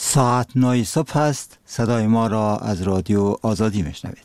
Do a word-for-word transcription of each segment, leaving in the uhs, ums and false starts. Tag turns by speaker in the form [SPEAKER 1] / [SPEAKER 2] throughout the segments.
[SPEAKER 1] ساعت نه صبح است. صدای ما را از رادیو آزادی میشنوید.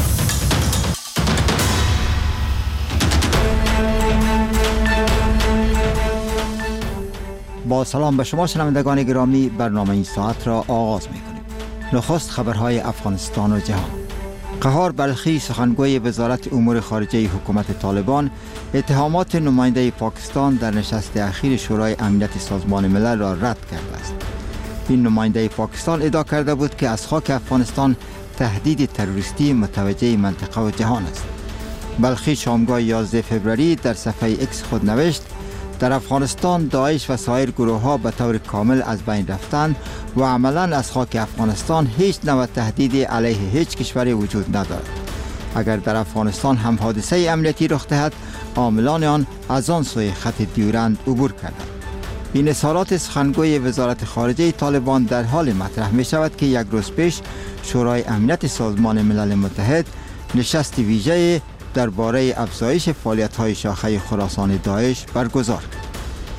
[SPEAKER 1] با سلام به شما شنوندگان گرامی، برنامه این ساعت را آغاز میکنیم. نخست خبرهای افغانستان و جهان. قهار بلخی، سخنگوی وزارت امور خارجه حکومت طالبان، اتهامات نماینده پاکستان در نشست اخیر شورای امنیت سازمان ملل را رد کرده است. این نماینده پاکستان ادعا کرده بود که از خاک افغانستان تهدید تروریستی متوجه منطقه و جهان است. بلخی شامگاه یازده فوریه در صفحه ایکس خود نوشت: در افغانستان داعش و سایر گروه ها به طور کامل از بین رفتند و عملا از خاک افغانستان هیچ نوع تهدیدی علیه هیچ کشوری وجود ندارد. اگر در افغانستان هم حادثه امنیتی رخ دهد، عاملان آن از آن سوی خط دیورند عبور کردند. این اظهارات سخنگوی وزارت خارجه طالبان در حال مطرح می شود که یک روز پیش شورای امنیت سازمان ملل متحد نشست ویژه درباره افزایش فعالیت‌های شاخه خراسان داعش برگزار کرد.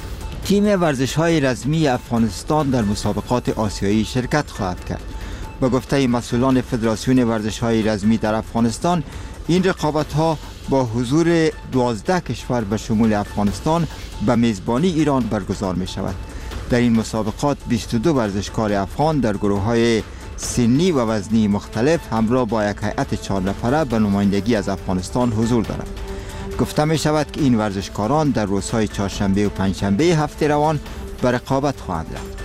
[SPEAKER 1] تیم ورزش‌های رزمی افغانستان در مسابقات آسیایی شرکت خواهد کرد. به گفته مسئولان فدراسیون ورزش‌های رزمی در افغانستان، این رقابت‌ها با حضور دوازده کشور به شمول افغانستان به میزبانی ایران برگزار می شود. در این مسابقات بیست و دو ورزشکار افغان در گروه‌های سنی و وزنی مختلف همراه با یک هیئت چهار نفره به نمایندگی از افغانستان حضور دارند. گفته می شود که این ورزشکاران در روزهای چهارشنبه و پنجشنبه هفته روان به رقابت خواهند رفت.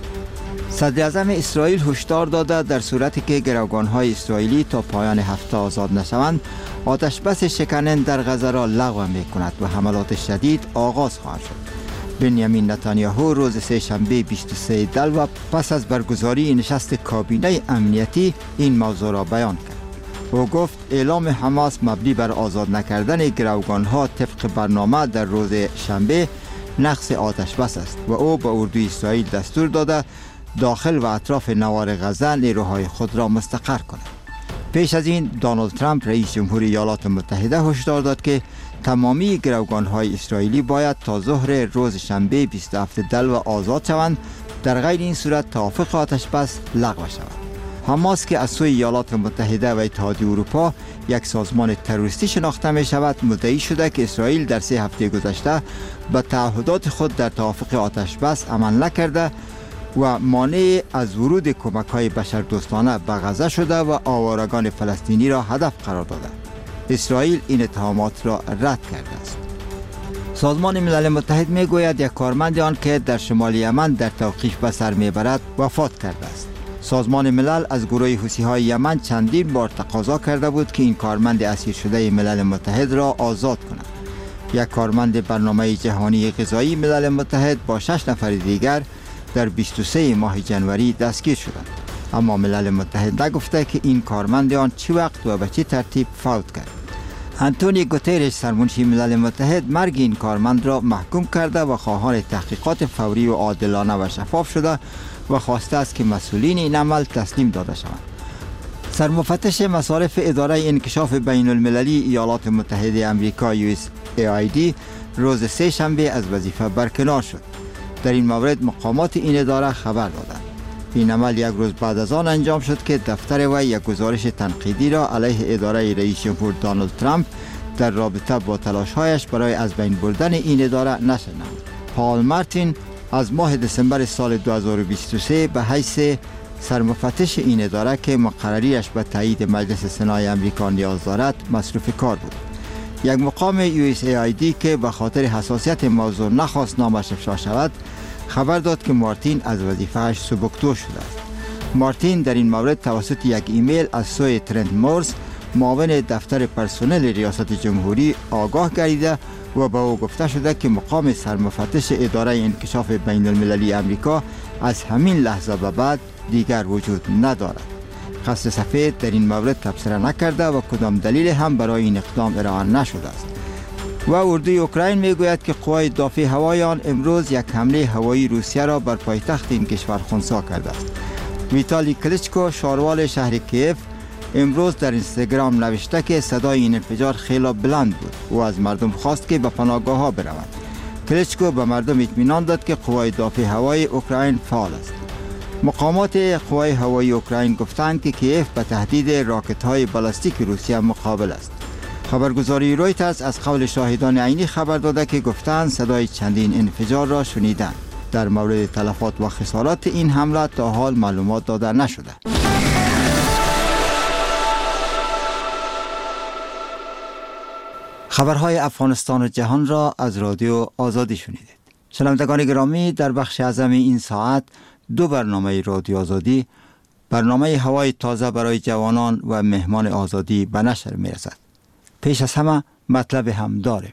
[SPEAKER 1] صدر اعظم اسرائیل هشدار داده در صورتی که گروگان‌های اسرائیلی تا پایان هفته آزاد نشوند، آتش بس شکننده در غزه را لغو می کند و حملات شدید آغاز خواهد شد. بنیامین نتانیاهو روز سه شنبه بیست و سه دلو پس از برگزاری نشست کابینه امنیتی این موضوع را بیان کرد. او گفت اعلام حماس مبنی بر آزاد نکردن گروگان‌ها طبق برنامه در روز شنبه نقض آتش بس است و او به اردوی اسرائیل دستور داده داخل و اطراف نوار غزه نیروهای خود را مستقر کند. پیش از این دونالد ترامپ رئیس جمهوری ایالات متحده هشدار داد که تمامی گروگان‌های اسرائیلی باید تا ظهر روز شنبه بیست و هفت دلو آزاد شوند، در غیر این صورت توافق آتش بس لغو شود. حماس که از سوی ایالات متحده و اتحادیه اروپا یک سازمان تروریستی شناخته می شود، مدعی شده که اسرائیل در سه هفته گذشته به تعهدات خود در توافق آتش بس عمل نکرده و مانع از ورود کمک‌های بشردوستانه به غزه شده و آوارگان فلسطینی را هدف قرار داده. اسرائیل این اتهامات را رد کرده است. سازمان ملل متحد می گوید یک کارمند آن که در شمال یمن در توقیف به سر می برد وفات کرده است. سازمان ملل از گروه حوثی‌های یمن چندین بار تقاضا کرده بود که این کارمند اسیر شده ملل متحد را آزاد کند. یک کارمند برنامه جهانی غذایی ملل متحد با شش نفر دیگر در بیست و سه ماه جنوری دستگیر شدند، اما ملل متحد نگفته که این کارمند آن چه وقت و به چه ترتیب فوت کرد. آنتونیو گوترش سرمنشی ملل متحد مرگ این کارمند را محکوم کرده و خواهان تحقیقات فوری و عادلانه و شفاف شده و خواسته است که مسئولین این عمل تسلیم داده شوند. سرمفتش مصارف اداره انکشاف بین المللی ایالات متحده آمریکا یو اس ای آی دی روز سه شنبه از وظیفه برکنار شد. در این مورد مقامات این اداره خبر دادند. این عمل یک روز بعد از آن انجام شد که دفتر وی یک گزارش تنقیدی را علیه اداره رئیس جمهور دونالد ترامپ در رابطه با تلاش‌هایش برای از بین بردن این اداره نشر نمود. پال مارتین از ماه دسامبر سال دو هزار و بیست و سه به حیث سرمفتش این اداره که مقرریش به تایید مجلس سنای آمریکا نیاز دارد مصروف کار بود. یک مقام یو اس ای آی دی که به خاطر حساسیت موضوع نخواست نامش افشا شود، خبر داد که مارتین از وظیفه‌اش سبکدو شده است. مارتین در این مورد توسط یک ایمیل از سوی ترنت مورز، معاون دفتر پرسنل ریاست جمهوری، آگاه گردیده و به او گفته شده که مقام سرمفتش اداره انکشاف بین المللی آمریکا از همین لحظه به بعد دیگر وجود ندارد. قصد سفید در این مورد تبصره نکرده و کدام دلیل هم برای این اقدام ارائه نشده است. و اردوی اوکراین میگوید که قوای دفاع هوایی آن امروز یک حمله هوایی روسیه را بر پایتخت این کشور خنثی کرده است. ویتالی کلیچکو، شاروال شهر کیف، امروز در اینستاگرام نوشته که صدای این انفجار خیلی بلند بود و از مردم خواست که به پناهگاه‌ها بروند. کلیچکو به مردم اطمینان داد که قوای دفاع هوایی اوکراین فعال است. مقامات قوای هوایی اوکراین گفتند که کیف به تهدید راکت‌های بالستیک روسیه مقابل است. خبرگزاری رویترز از قول شاهدان عینی خبر داده که گفتند صدای چندین انفجار را شنیدند. در مورد تلفات و خسارات این حمله تا حال معلومات داده نشده. خبرهای افغانستان و جهان را از رادیو آزادی شنیدید. شنوندگان گرامی، در بخش اعظم این ساعت دو برنامه رادیو آزادی، برنامه هوای تازه برای جوانان و مهمان آزادی به نشر می رسد. پیش از همه مطلب هم داریم.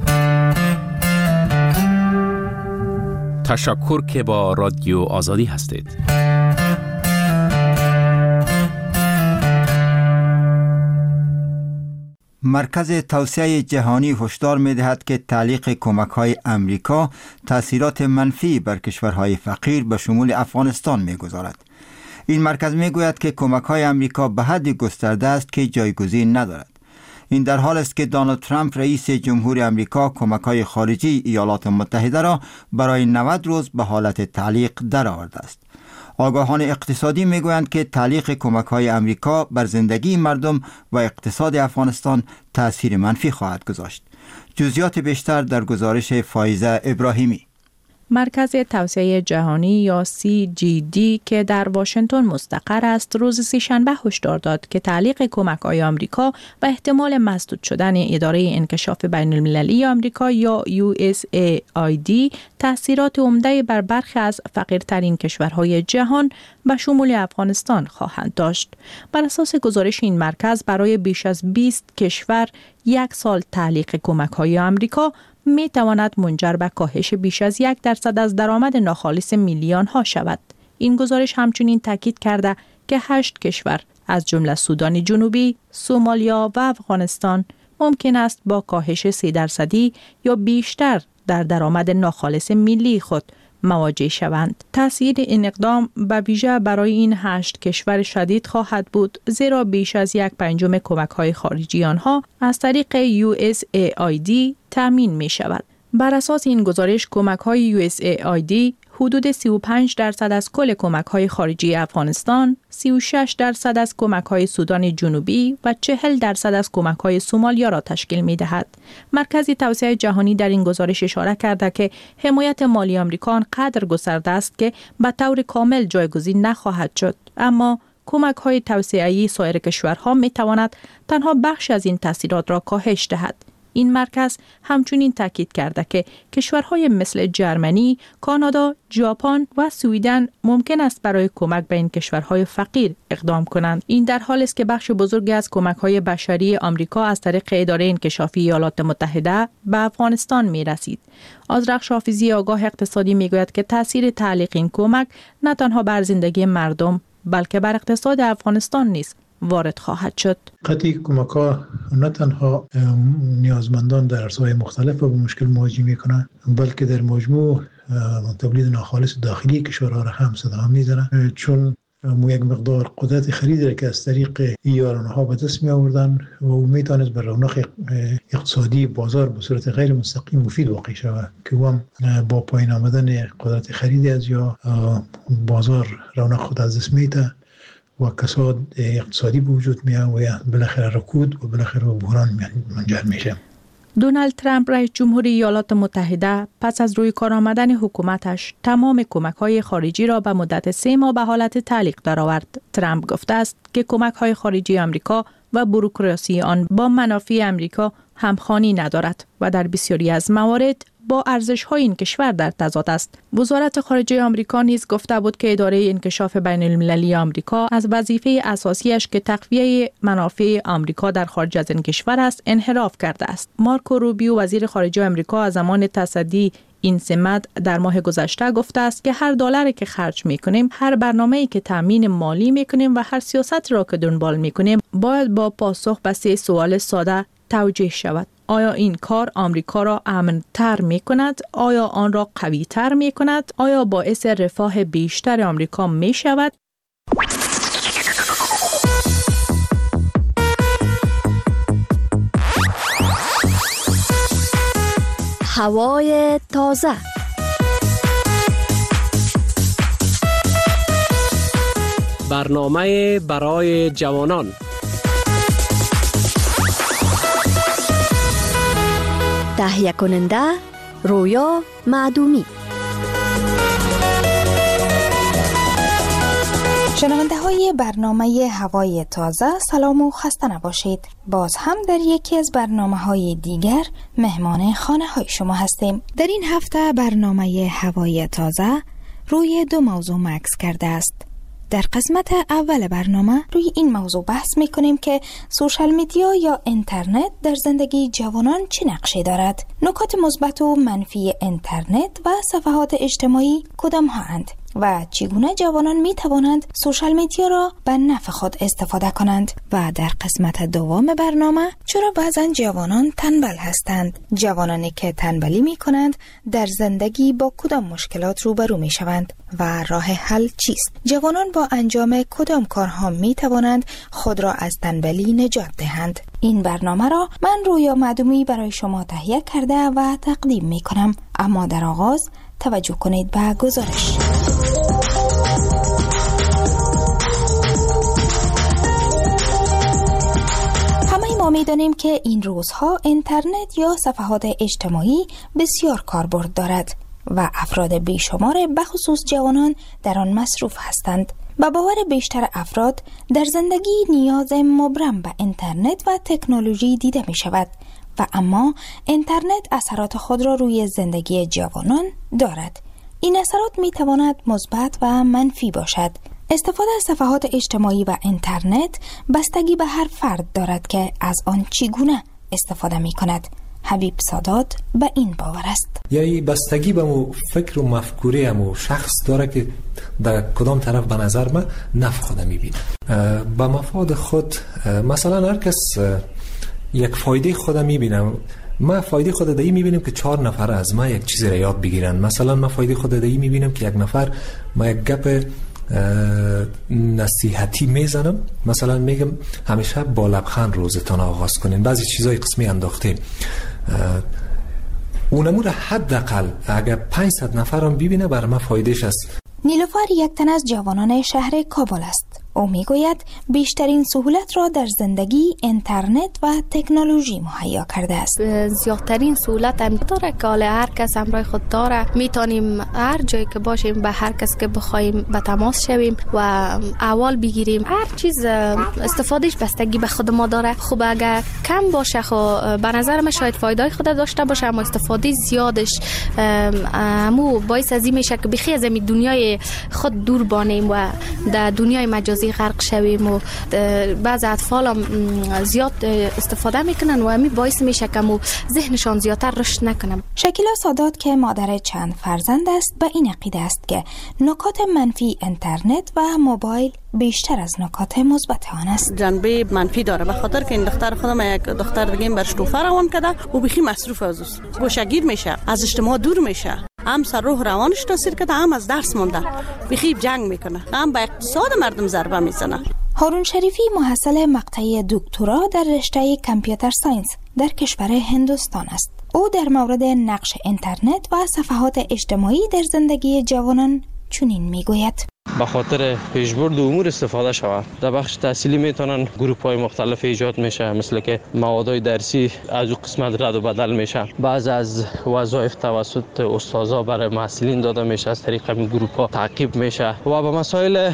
[SPEAKER 2] تشکر که با رادیو آزادی هستید.
[SPEAKER 1] مرکز توسعه جهانی هشدار می‌دهد که تعلیق کمک‌های امریکا تأثیرات منفی بر کشورهای فقیر به شمول افغانستان می‌گذارد. این مرکز می‌گوید که کمک‌های امریکا به حدی گسترده است که جایگزین ندارد. این در حال است که دونالد ترامپ رئیس جمهور امریکا کمک‌های خارجی ایالات متحده را برای نود روز به حالت تعلیق درآورده است. آگاهان اقتصادی میگویند که تعلیق کمک‌های امریکا بر زندگی مردم و اقتصاد افغانستان تأثیر منفی خواهد گذاشت. جزئیات بیشتر در گزارش فایزه ابراهیمی.
[SPEAKER 3] مرکز توسعه جهانی یا سی جی دی که در واشنگتن مستقر است روز سه‌شنبه هشدار داد که تعلیق کمک‌های آمریکا و احتمال مسدود شدن اداره انکشاف بین المللی آمریکا یا یو اس ای آی دی تأثیرات عمده بر برخی از فقیرترین کشورهای جهان به شمول افغانستان خواهند داشت. بر اساس گزارش این مرکز برای بیش از بیست کشور یک سال تعلیق کمک‌های آمریکا می تواند منجر به کاهش بیش از یک درصد از درآمد ناخالص میلیون ها شود. این گزارش همچنین تاکید کرده که هشت کشور از جمله سودان جنوبی، سومالیا و افغانستان ممکن است با کاهش سه درصدی یا بیشتر در درآمد ناخالص ملی خود مواجه شوند. تأثیر این اقدام به ویژه برای این هشت کشور شدید خواهد بود، زیرا بیش از یک پنجم کمک‌های خارجی آنها از طریق یو اس ای آی دی تامین می شود. بر اساس این گزارش کمک‌های یو اس ای آی دی حدود سی و پنج درصد از کل کمک‌های خارجی افغانستان، سی و شش درصد از کمک‌های سودان جنوبی و چهل درصد از کمک‌های سومالیا را تشکیل می‌دهد. مرکز توسعه جهانی در این گزارش اشاره کرده که حمایت مالی آمریکا آنقدر گسترده است که به طور کامل جایگزین نخواهد شد، اما کمک‌های توسعه‌ای سایر کشورها می‌تواند تنها بخش از این تاثیرات را کاهش دهد. این مرکز همچنین تاکید کرده که کشورهای مثل جرمنی، کانادا، ژاپن و سوئدن ممکن است برای کمک به این کشورهای فقیر اقدام کنند. این در حالی است که بخش بزرگی از کمک‌های بشری آمریکا از طریق اداره انکشافی ایالات متحده به افغانستان می‌رسید. آذرخش حافظی آگاه اقتصادی می‌گوید که تأثیر تعلیق این کمک نه تنها بر زندگی مردم بلکه بر اقتصاد افغانستان نیز وارد خواهد شد.
[SPEAKER 4] قطعی کمک‌ها نه تنها نیازمندان در عرصه‌های مختلف با مشکل مواجه می‌کنند، بلکه در مجموع تولید ناخالص داخلی کشورها را هم صدا می‌زنند، چون یک مقدار قدرت خرید را که از طریق ایران‌ها به دست می‌آوردند و می‌توانست بر رونق اقتصادی بازار به صورت غیر مستقیم مفید واقع شود که هم با پایین آمدن قدرت خرید از یا بازار رونق خود از دست می‌دهد و کساد اقتصادی به وجود میاد و بالاخره رکود و بالاخره بحران منجر میشه.
[SPEAKER 3] دونالد ترامپ رئیس جمهور ایالات متحده پس از روی کار آمدن حکومتش تمام کمک‌های خارجی را به مدت سه ماه به حالت تعلیق درآورد. ترامپ گفته است که کمک‌های خارجی آمریکا و بوروکراسی آن با منافع آمریکا همخوانی ندارد و در بسیاری از موارد با ارزش‌های این کشور در تضاد است. وزارت خارجه آمریکا نیز گفته بود که اداره انکشاف بین المللی آمریکا از وظیفه اساسیش که تقویه منافع آمریکا در خارج از این کشور است انحراف کرده است. مارکو روبیو وزیر خارجه آمریکا از زمان تصدی این سمت در ماه گذشته گفته است که هر دلاری که خرج می‌کنیم، هر برنامه‌ای که تامین مالی می‌کنیم و هر سیاست را که دنبال می‌کنیم باید با پاسخ به سه سوال ساده توجیه شود. آیا این کار آمریکا را امن‌تر می‌کند؟ آیا آن را قوی‌تر می‌کند؟ آیا باعث رفاه بیشتر آمریکا می‌شود؟
[SPEAKER 5] هوای تازه. برنامه برای جوانان.
[SPEAKER 6] تهیه کننده رویا معدومی.
[SPEAKER 7] شنونده های برنامه هوای تازه، سلام و خسته نباشید. باز هم در یکی از برنامه های دیگر مهمان خانه های شما هستیم. در این هفته برنامه هوای تازه روی دو موضوع مکس کرده است. در قسمت اول برنامه روی این موضوع بحث می کنیم که سوشال میدیا یا اینترنت در زندگی جوانان چه نقشی دارد؟ نکات مثبت و منفی اینترنت و صفحات اجتماعی کدام ها اند؟ و چگونه جوانان می توانند سوشال میدیا را به نفع خود استفاده کنند؟ و در قسمت دوم برنامه چرا بعضا جوانان تنبل هستند؟ جوانانی که تنبلی می کنند در زندگی با کدام مشکلات روبرو می شوند و راه حل چیست؟ جوانان با انجام کدام کارها می توانند خود را از تنبلی نجات دهند؟ این برنامه را من رویا معدومی برای شما تهیه کرده و تقدیم می کنم. اما در آغاز توجه کنید به گزارش. همه ما می‌دانیم که این روزها اینترنت یا صفحات اجتماعی بسیار کاربرد دارد و افراد بیشمار بخصوص جوانان در آن مصروف هستند. با باور بیشتر افراد در زندگی نیاز مبرم به اینترنت و تکنولوژی دیده می شود و اما اینترنت اثرات خود را روی زندگی جوانان دارد. این اثرات می تواند مثبت و منفی باشد. استفاده از صفحات اجتماعی و اینترنت بستگی به هر فرد دارد که از آن چگونه استفاده می کند. حبیب سادات به این باور است.
[SPEAKER 8] یعنی بستگی به مو فکر و مفکوره مو شخص داره که در کدام طرف به نظر من نفع خود میبینه. به مفاد خود مثلا هر کس یک فایده خود میبینم. ما فایده خود دایی میبینم که چهار نفر از ما یک چیزی را یاد بگیرن. مثلا ما فایده خود دایی میبینم که یک نفر ما یک گپ نصیحتی میزنم، مثلا میگم همیشه با لبخند روزتان آغاز کنین، بعضی چیزای قسمی انداخته اونمو را حداقل اگر پانصد نفرم ببینه بر ما فایدهش است.
[SPEAKER 7] نیلوفر یک تن از جوانان شهر کابل است. او میگوید بیشترین سهولت را در زندگی اینترنت و تکنولوژی مهیا کرده است.
[SPEAKER 9] زیادترین سهولت هم داره که حالا هر کس همراه خود داره، میتونیم هر جایی که باشیم به هر کس که بخوایم به تماس شویم و احوال بگیریم. هر چیز استفادهش بستگی به خود ما داره. خوب اگر کم باشه خو به نظر من شاید فایده خود داشته باشه، اما استفاده زیادش امو باعث از این میشه که بخی از این دنیای خود دور بانیم و در دنیای مجازی غرق شویم و بعض اطفال هم زیاد استفاده میکنن و همین باعث میشه که مو ذهنشان زیادتر رشد نکنن.
[SPEAKER 7] شکیلا سادات که مادر چند فرزند است به این عقیده است که نکات منفی اینترنت و موبایل بیشتر از نکات مثبت آن است.
[SPEAKER 10] جنبه منفی داره به خاطر که این دختر خودم یک دختر دیگه برش توفه روان کرده و بخی مصروف از اوست، گوشگیر میشه، از اجتماع دور میشه، هم سر روح روانش تاثیر کرده، هم از درس مونده، بخی جنگ میکنه، هم به اقتصاد مردم ضربه میزنه.
[SPEAKER 7] هارون شریفی محصل مقطع دکترا در رشته کامپیوتر ساینس در کشور هندوستان است. او در مورد نقش اینترنت و صفحات اجتماعی در زندگی جوانان چنین میگوید:
[SPEAKER 11] به خاطر پیشبرد امور استفاده شود. در بخش تحصیلی میتونن گروپ های مختلف ایجاد میشه، مثل که موادهای درسی از او قسمت رد و بدل میشه. بعض از وظایف توسط استادا برای محصلین داده میشه، از طریق این گروپ ها تعقیب میشه و به مسائل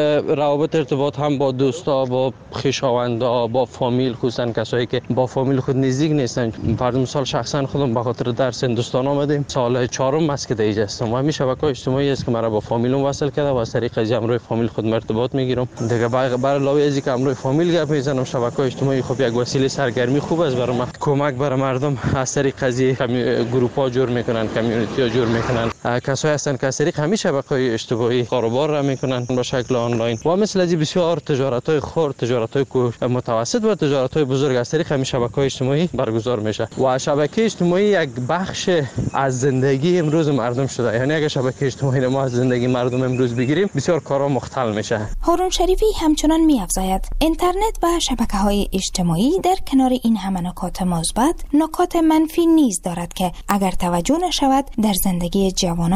[SPEAKER 11] روابط ارتباط هم با دوستا، با خویشاوندا، با فامیل، خصوصا کسایی که با فامیل خود نزدیک نیستن. فرض مثال شخصا خودم به خاطر درس هندوستان آمدیم، سال چهارم است که دیگه هستم و همین شبکه‌های اجتماعی است که مرا با فامیلم وصل کرده و از طریق از امروی فامیل خود ارتباط میگیرم. دیگه برای علاوه از اینکه امروی فامیل گپ میزنم، شبکه‌های اجتماعی خب یک وسیله سرگرمی خوب است برای من. کمک برای مردم از طریق از گروپ‌ها جور میکنن، کامیونیتی‌ها جور میکنن. کسایی هستن که از طریق همین شبکه‌های اجتماعی کاروبار را میکنن به شکل آنلاین و مثل از بسیار تجارت‌های خرد، تجارت‌های متوسط و تجارت‌های بزرگ از طریق همین شبکه‌های اجتماعی برگزار میشه و شبکه اجتماعی یک بخش از زندگی امروز مردم شده. یعنی اگه شبکه اجتماعی ما از زندگی مردم امروز بگیریم بسیار کارا مختل میشه.
[SPEAKER 7] هارون شریفی همچنان می‌افزاید اینترنت و شبکه‌های اجتماعی در کنار این همه نکات مثبت، نکات منفی نیز دارد که اگر توجه نشود در زندگی جوانان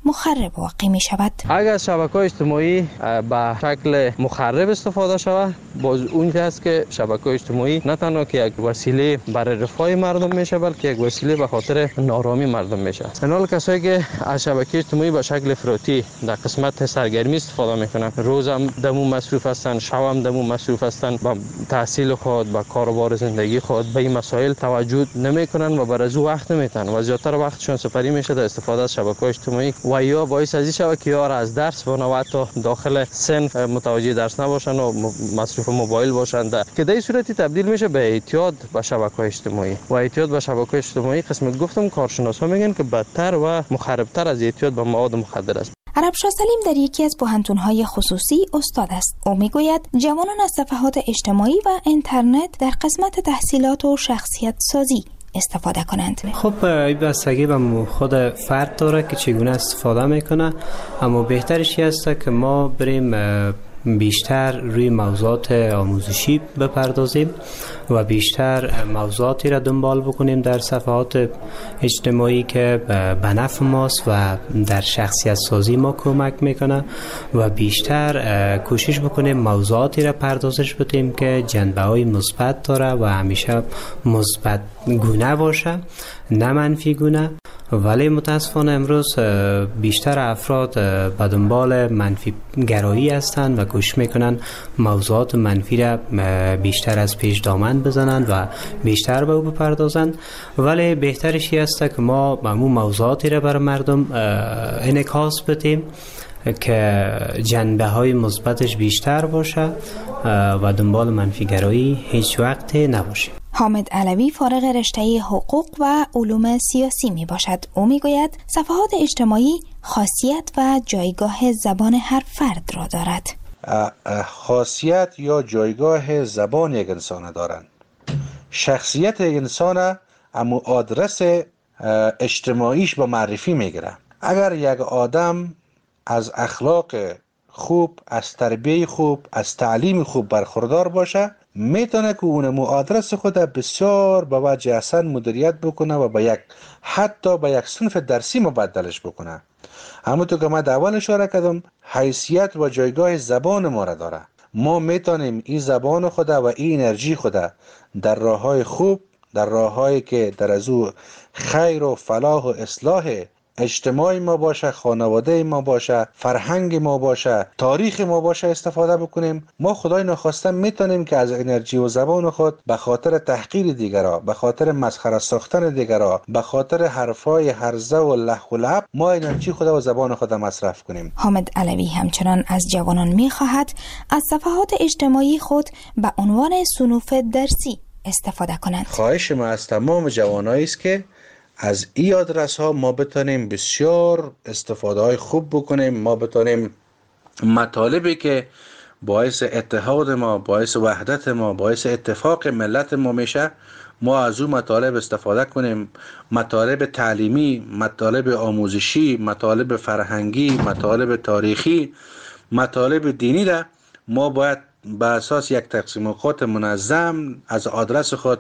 [SPEAKER 7] مخرب واقع می شود.
[SPEAKER 11] اگر شبکه‌های اجتماعی به شکل مخرب استفاده شود، باز اون است که شبکه‌های اجتماعی نه تنها که یک وسیله برای رفاه مردم میشه، بلکه یک وسیله به خاطر نارامی مردم میشه. حالا کسایی که از شبکه اجتماعی به شکل افراطی در قسمت سرگرمی استفاده میکنن، روز هم دمو مصروف هستن، شب هم دمو مصروف هستن، با تحصیل خود، با کاروبار زندگی خود به این مسائل توجه نمیکنن و بر از او وقت نمیتن و زیادتر وقتشون سپری میشه در استفاده از شبکه‌های اجتماعی و یا باعث از این شود که یار از درس و نه حتی داخل صنف متوجه درس نباشن و مصروف موبایل باشن، که در این صورتی تبدیل میشه به اعتیاد به شبکه‌های اجتماعی و اعتیاد به شبکه‌های اجتماعی قسمت گفتم کارشناسا میگن که بدتر و مخربتر از اعتیاد به مواد مخدر است.
[SPEAKER 7] عربشاه سلیم در یکی از پوهنتون‌های خصوصی استاد است. او میگوید جوانان از صفحات اجتماعی و اینترنت در قسمت تحصیلات و شخصیت سازی استفاده کنند.
[SPEAKER 12] خب این بستگی به خود فرد داره که چگونه استفاده میکنه، اما بهترش است که ما بریم بیشتر روی موضوعات آموزشی بپردازیم و بیشتر موضوعاتی را دنبال بکنیم در صفحات اجتماعی که به نفع ماست و در شخصیت سازی ما کمک میکنه و بیشتر کوشش بکنیم موضوعاتی را پردازش بدیم که جنبه های مثبت داره و همیشه مثبت گونه باشه، نه منفی گونه. ولی متاسفانه امروز بیشتر افراد به دنبال منفی گرایی هستند و کوشش میکنن موضوعات منفی را بیشتر از پیش دامن بزنند و بیشتر به او بپردازند، ولی بهترش است که ما به اون موضوعاتی را بر مردم انعکاس بدیم که جنبه های مثبتش بیشتر باشه و دنبال منفی گرایی هیچ وقت نباشه.
[SPEAKER 7] حامد علوی فارغ رشته حقوق و علوم سیاسی می باشد. او می گوید صفحات اجتماعی خاصیت و جایگاه زبان هر فرد را دارد.
[SPEAKER 13] خاصیت یا جایگاه زبان یک انسان دارند. شخصیت یک انسان اما آدرس اجتماعیش با معرفی می گیره. اگر یک آدم از اخلاق خوب، از تربیه خوب، از تعلیم خوب برخوردار باشه، میتونه که اونمو آدرس خود بسیار با وجه احسن مدیریت بکنه و با یک حتی با یک صنف درسی مبدلش بکنه. همونطور که من در اول اشاره کردم، حیثیت و جایگاه زبان ما را داره. ما میتونیم این زبان خود و این انرژی خود در راههای خوب، در راههایی که در از او خیر و فلاح و اصلاح اجتماعی ما باشه، خانواده ما باشه، فرهنگ ما باشه، تاریخ ما باشه استفاده بکنیم. ما خدای نخواسته میتونیم که از انرژی و زبان خود به خاطر تحقیر دیگرها، به خاطر مسخره ساختن دیگرها، به خاطر حرفای هرزه و لح و لعب ما انرژی خود و زبان خود مصرف کنیم.
[SPEAKER 7] حامد علوی همچنان از جوانان میخواهد از صفحات اجتماعی خود به عنوان صنوف درسی استفاده کنند.
[SPEAKER 13] خواهش ما از تمام جوانایی است که از این آدرس ها ما بتونیم بسیار استفاده های خوب بکنیم، ما بتونیم مطالبی که باعث اتحاد ما، باعث وحدت ما، باعث اتفاق ملت ما میشه، ما از اون مطالب استفاده کنیم. مطالب تعلیمی، مطالب آموزشی، مطالب فرهنگی، مطالب تاریخی، مطالب دینی را ما باید به اساس یک تقسیم اوقات منظم از آدرس خود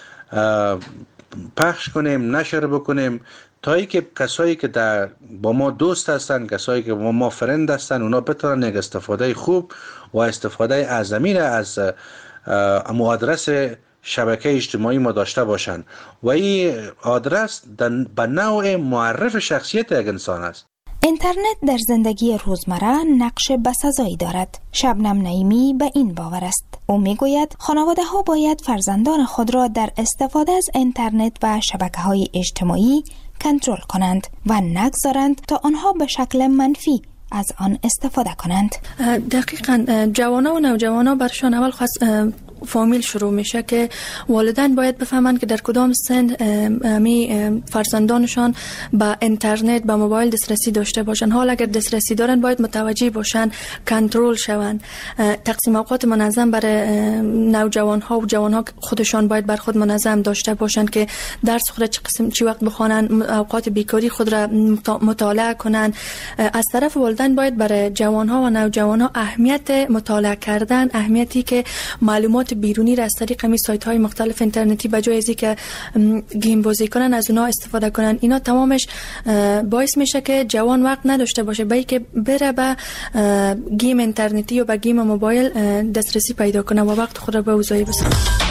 [SPEAKER 13] پخش کنیم، نشر بکنیم، تا ای که کسایی که در با ما دوست هستن، کسایی که با ما فرند هستن، اونا بتونن یک استفاده خوب و استفاده اعظمی را از آدرس شبکه اجتماعی ما داشته باشن و این آدرس به نوع معرف شخصیت یک انسان است.
[SPEAKER 7] اینترنت در زندگی روزمره نقش بسزایی دارد. شبنم نعیمی به این باور است. او میگوید خانواده ها باید فرزندان خود را در استفاده از اینترنت و شبکه های اجتماعی کنترل کنند و نگذارند تا آنها به شکل منفی از آن استفاده کنند.
[SPEAKER 14] دقیقاً جوانا و نوجوانا برشان اول خاص فامیل شروع میشه که والدین باید بفهمند که در کدام سن می فرزندانشان با اینترنت، با موبایل دسترسی داشته باشن. حال اگر دسترسی دارن باید متوجه باشن، کنترل شوند. تقسیم اوقات منظم برای نوجوان ها و جوان ها خودشان باید بر خود منظم داشته باشند که درس خود چه قسم چی وقت بخوانن، اوقات بیکاری خود را مطالعه کنن. از طرف والدین باید برای جوان ها و نوجوان ها اهمیت مطالعه کردن، اهمیتی که معلومات موضوعات بیرونی را از طریق می سایت های مختلف اینترنتی به جای از اینکه گیم بازی کنن از اونها استفاده کنن. اینا تمامش باعث میشه که جوان وقت نداشته باشه به اینکه بره به گیم اینترنتی و به گیم موبایل دسترسی پیدا کنه و وقت خود را به اوضاعی بسازه.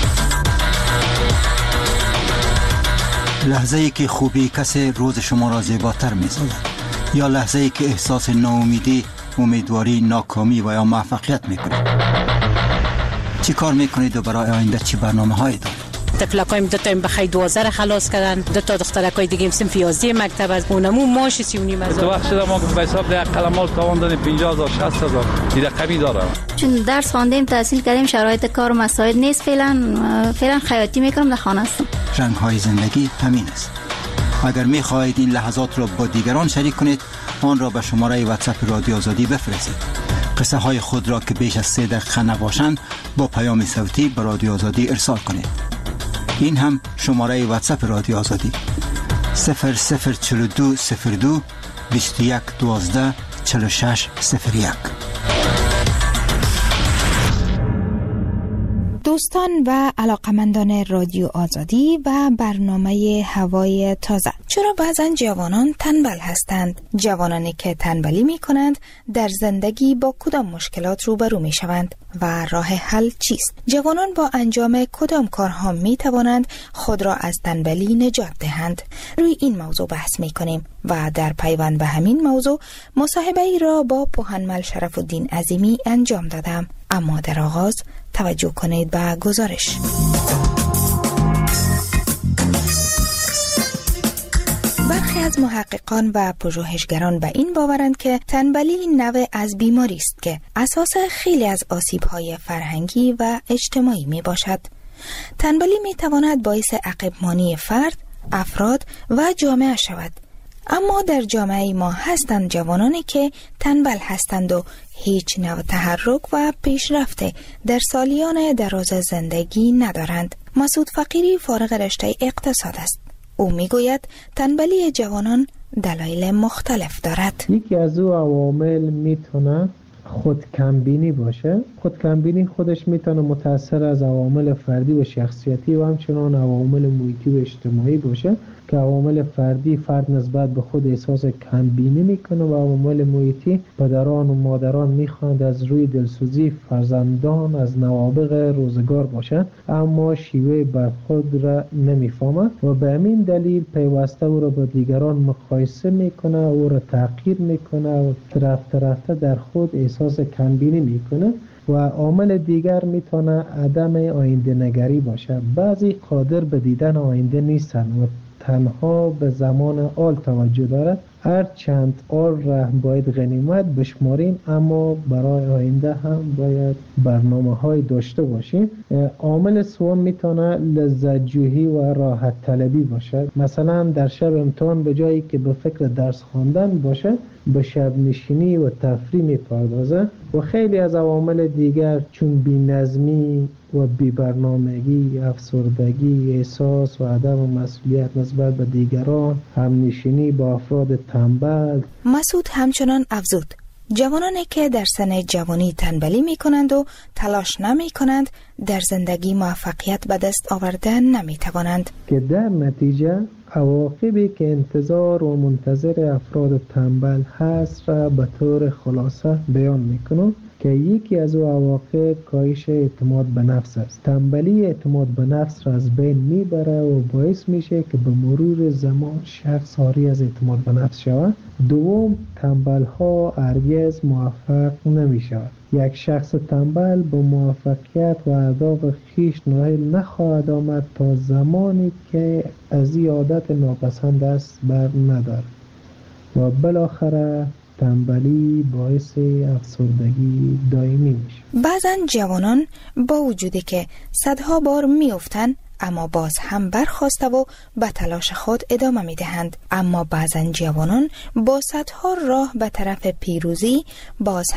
[SPEAKER 1] لحظه ای که خوبی کسی روز شما را زیباتر می سازد یا لحظه ای که احساس ناامیدی، امیدواری، ناکامی و یا موفقیت می کنید. چی کار می کنید و برای آینده چی برنامه هایی دارید؟
[SPEAKER 15] تفلکایم دو تا بخای دوازده خلاص کردن، دو تا دخترکای دیگه صنف یازده مکتب از اونمو ماش سی و نیم هزار.
[SPEAKER 16] تو وقت ما به حساب ده قلمال تاوان دادیم پنجاه هزار شصت هزار دیگه رقمی داره.
[SPEAKER 17] چون درس خواندیم تحصیل کردیم شرایط کار و مساعد نیست، فعلا فعلا خیاطی میکنم در خانه هستم.
[SPEAKER 1] رنگ های زندگی همین است. اگر می خواهید این لحظات را با دیگران شریک کنید آن را به شماره واتساپ رادیو آزادی بفرستید. قصه های خود را که بیش از سه دقیقه نباشند با پیام صوتی به رادیو آزادی ارسال کنید. این هم شماره واتساپ رادیو آزادی صفر صفر چهل و دو صفر دو بیست و یک دوازده چهل و شش صفر یک.
[SPEAKER 7] دوستان و علاقمندان رادیو آزادی و برنامه هوای تازه، چرا بعضا جوانان تنبل هستند؟ جوانانی که تنبلی می کنند در زندگی با کدام مشکلات روبرو می شوند و راه حل چیست؟ جوانان با انجام کدام کارها می توانند خود را از تنبلی نجات دهند؟ روی این موضوع بحث می کنیم و در پیوند به همین موضوع مصاحبه ای را با پوهنمل شرف الدین عظیمی انجام دادم. اما در آغاز توجه کنید به گزارش. برخی از محققان و پژوهشگران به این باورند که تنبلی نوع از بیماری است که اساس خیلی از آسیب‌های فرهنگی و اجتماعی می باشد. تنبلی می تواند باعث عقب‌مانی فرد، افراد و جامعه شود. اما در جامعه ما هستند جوانانی که تنبل هستند و هیچ نوع تحرک و پیشرفت در سالیان دراز زندگی ندارند. مسعود فقیری فارغ رشته اقتصاد است. او میگوید تنبلی جوانان دلایل مختلف دارد.
[SPEAKER 18] یکی از او عوامل میتونه خود کمبینی باشه. خود کمبینی خودش میتونه متأثر از عوامل فردی و شخصیتی و همچنان عوامل محیطی و اجتماعی باشه که عوامل فردی فرد نسبت به خود احساس کمبینی میکنه و عوامل محیطی پدران و مادران میخواند از روی دلسوزی فرزندان از نوابغ روزگار باشند اما شیوه برخورد را نمیفهمند و به همین دلیل پیوسته او را با دیگران مقایسه میکنه، او را تحقیر میکنه و رفته رفته در خود احساس کمبینی میکنه. و عامل دیگر میتونه عدم آینده نگری باشه. بعضی قادر به دیدن آینده نیستن و تنها به زمان آل توجه دارد. هر چند آل را باید غنیمت بشماریم اما برای آینده هم باید برنامه های داشته باشیم. عامل سوم میتونه لذت جویی و راحت طلبی باشه. مثلا در شب امتحان به جایی که به فکر درس خواندن باشه به شب نشینی و تفریح میپردازه. و خیلی از عوامل دیگر چون بی‌نظمی و بی‌برنامگی، افسردگی، احساس و عدم مسئولیت نسبت به دیگران، همنشینی با افراد تنبل.
[SPEAKER 7] مسعود همچنان افزود جوانانی که در سن جوانی تنبلی می کنند و تلاش نمی کنند در زندگی موفقیت به دست آوردن نمی توانند
[SPEAKER 18] که در نتیجه عواقبی که انتظار و منتظر افراد تنبل هست را به طور خلاصه بیان میکنم که یکی از او عواقب کاهش اعتماد به نفس است. تنبلی اعتماد به نفس را از بین میبره و باعث میشه که به مرور زمان شخص عاری از اعتماد به نفس شود. دوم، تنبل ها هرگز موفق نمی شود. یک شخص تنبل با موفقیت و اهداف خویش نائل نخواهد آمد تا زمانی که از این عادت ناپسند است بر ندارد و بالاخره تنبلی باعث افسردگی دائمی میشه.
[SPEAKER 7] بعضا جوانان با وجودی که صدها بار میافتند اما باز هم برخاسته و به تلاش خود ادامه میدهند. اما بعضا جوانان با صدها راه به طرف پیروزی باز هم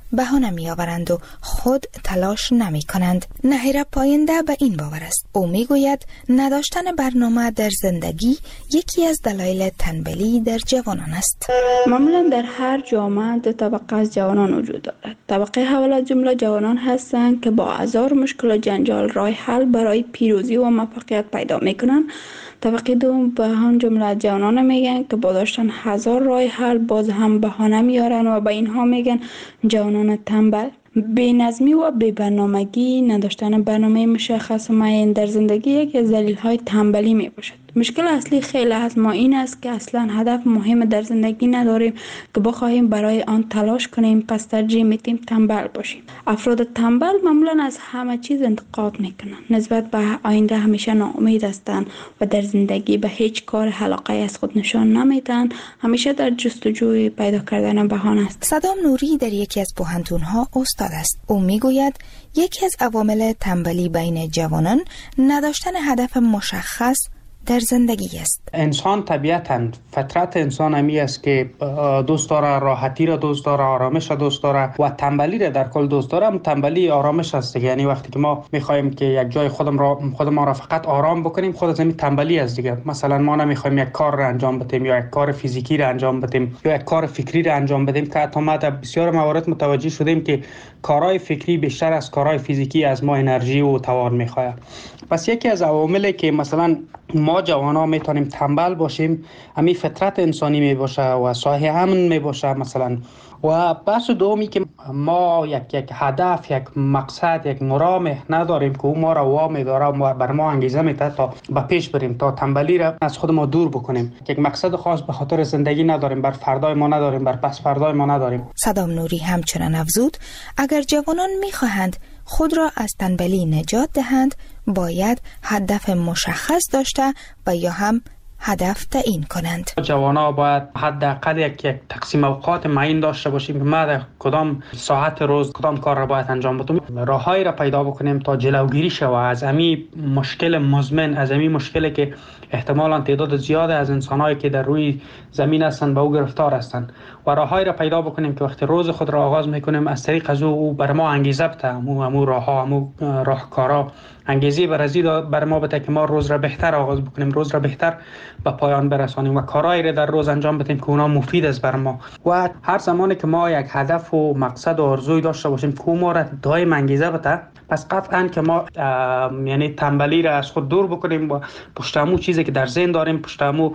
[SPEAKER 7] بهانه می آورند و خود تلاش نمی کنند. نهیره پاینده به این باور است. او می گوید نداشتن برنامه در زندگی یکی از دلایل تنبلی در جوانان است.
[SPEAKER 19] معمولا در هر جامعه دو طبقه از جوانان وجود دارد. طبقه اول از جمله جوانان هستند که با هزار مشکل و جنجال راه حل برای پیروزی و موفقیت پیدا می کنند. طبقه دوم به هم جمله جوانان میگن که با داشتن هزار راه حل باز هم بهانه میارن و به اینها میگن جوانان تنبل. بی‌نظمی و بی‌برنامگی، نداشتن برنامه مشخص و معین در زندگی یکی از دلایل تنبلی می باشد. مشکل اصلی خیلی از ما این است که اصلا هدف مهم در زندگی نداریم که بخواهیم برای آن تلاش کنیم، پس ترجیح میدیم تنبل باشیم. افراد تنبل معمولا از همه چیز انتقاد میکنند، نسبت به آینده همیشه ناامید هستند و در زندگی به هیچ کار علاقه از خود نشان نمیدن، همیشه در جستجوی پیدا کردن بهانه است.
[SPEAKER 7] صدام نوری در یکی از پوهنتون‌ها استاد است. او میگوید یکی از عوامل تنبلی بین جوانان نداشتن هدف مشخص در زندگی است.
[SPEAKER 20] انسان طبیعتاً فطرت انسان همی است که دوست داره راحتی را دوست داره، آرامش را دوست داره و تنبلی را در کل دوست داره. تنبلی آرامش است، یعنی وقتی که ما میخوایم که یک جای خودم را خود ما را فقط آرام بکنیم، خود از همین تنبلی است دیگه. مثلا ما نمیخوایم یک کار را انجام بدیم یا یک کار فیزیکی را انجام بدیم یا یک کار فکری را انجام بدیم که حتی ما در بسیار موارد متوجه شدیم که کارهای فکری بیشتر از کارهای فیزیکی از ما انرژی و توان میخواد. پس یکی از عواملی که مثلا ما جوانان میتونیم تنبل باشیم همین فطرت انسانی می باشه و صاحب امن می باشه مثلا. و بحث دومی که ما یک یک هدف، یک مقصد، یک مرام نداریم که او ما را وامی داره و بر ما انگیزه میده تا به پیش بریم، تا تنبلی را از خود ما دور بکنیم. یک مقصد خاص به خاطر زندگی نداریم، بر فردای ما نداریم، بر پس فردای ما نداریم.
[SPEAKER 7] صدام نوری همچنان افزود اگر جوانان میخواهند خود را از تنبلی نجات دهند باید هدف مشخص داشته و یا هم هدف تعیین کنند.
[SPEAKER 20] جوانا باید حداقل یک یک تقسیم اوقات معین داشته باشیم که ما در کدام ساعت روز کدام کار را باید انجام بدیم. راههایی را پیدا بکنیم تا جلوگیری شود از همین مشکل مزمن، از همین مشکلی که احتمالاً تعداد زیاد از انسان‌هایی که در روی زمین هستند به او گرفتار هستند و راههایی را پیدا بکنیم که وقتی روز خود را آغاز میکنیم از طریق از او, او بر ما انگیزه بده، امو امو راهها، امو راهکارا انگیزه بر ازی بر ما بده که ما روز را بهتر آغاز بکنیم، روز را بهتر به پایان برسانیم و کارهایی را در روز انجام بدیم که اونا مفید است بر ما. و هر زمانی که ما یک هدف و مقصد و آرزوی داشته باشیم که ما را دائم انگیزه بده، پس قطعاً که ما یعنی تنبلی را از خود دور بکنیم و پشت همون چیزی که در ذهن داریم پشت همون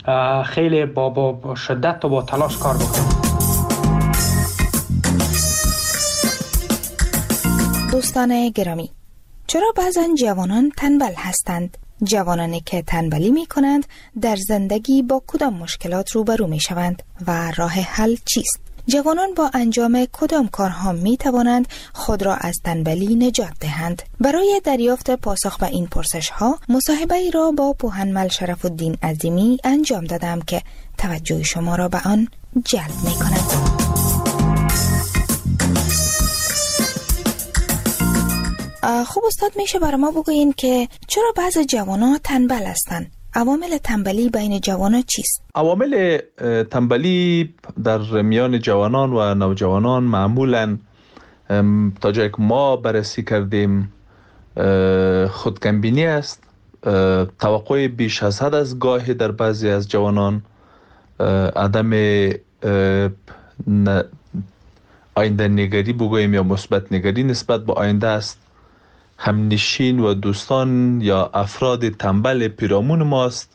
[SPEAKER 20] خیلی با, با, با شدت و با تلاش کار بکنیم.
[SPEAKER 7] دوستان گرامی، چرا بعضا جوانان تنبل هستند؟ جوانانی که تنبلی می کنند در زندگی با کدام مشکلات روبرو می شوند و راه حل چیست؟ جوانان با انجام کدام کارها می توانند خود را از تنبلی نجات دهند؟ برای دریافت پاسخ به این پرسش ها مصاحبه ای را با پوهنمل شرف الدین عظیمی انجام دادم که توجه شما را به آن جلب می کند. خوب استاد، میشه برای ما بگوین که چرا بعض جوانان تنبل هستند؟ عوامل تنبلی بین جوانان چیست؟
[SPEAKER 21] عوامل تنبلی در میان جوانان و نوجوانان معمولاً تا جایی که ما بررسی کردیم خودکمبینی است، توقع بیش از حد از گاهی در بعضی از جوانان، عدم آینده نگری بگوییم یا مثبت نگری نسبت به آینده است. همنشین و دوستان یا افراد تنبل پیرامون ماست.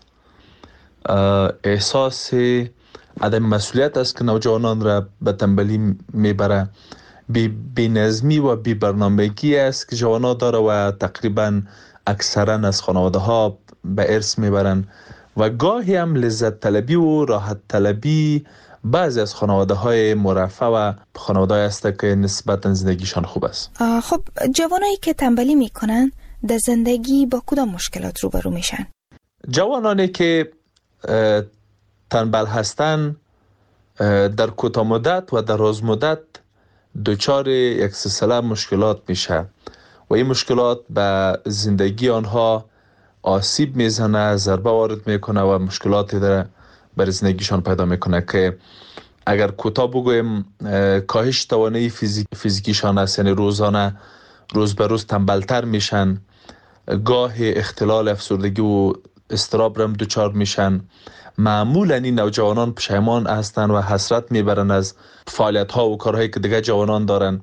[SPEAKER 21] احساس عدم مسئولیت است که نوجوانان را به تنبلی میبره. بی نظمی و بی برنامگی است که جوانان داره و تقریبا اکثرا از خانواده ها به ارث میبرن و گاهی هم لذت طلبی و راحت طلبی بعضی از خانواده های مرفه و خانواده های است که نسبتا زندگیشان خوب است.
[SPEAKER 7] خب جوانایی که تنبلی میکنن در زندگی با کدام مشکلات روبرو میشن؟
[SPEAKER 21] جوانانی که تنبل هستن در کوتاه مدت و در دراز مدت دچار یک سلسله مشکلات میشه و این مشکلات به زندگی آنها آسیب میزنه، ضربه وارد میکنه و مشکلاتی در بر زندگیشان پیدا میکنه که اگر کوتاه بگویم کاهش توانایی فیزیک فیزیکیشان است، یعنی روزانه روز به روز تنبلتر میشن، گاه اختلال افسردگی و اضطراب رم دچار میشن. معمولا این نوجوانان پشیمان هستند و حسرت میبرن از فعالیت ها و کارهایی که دیگه جوانان دارن.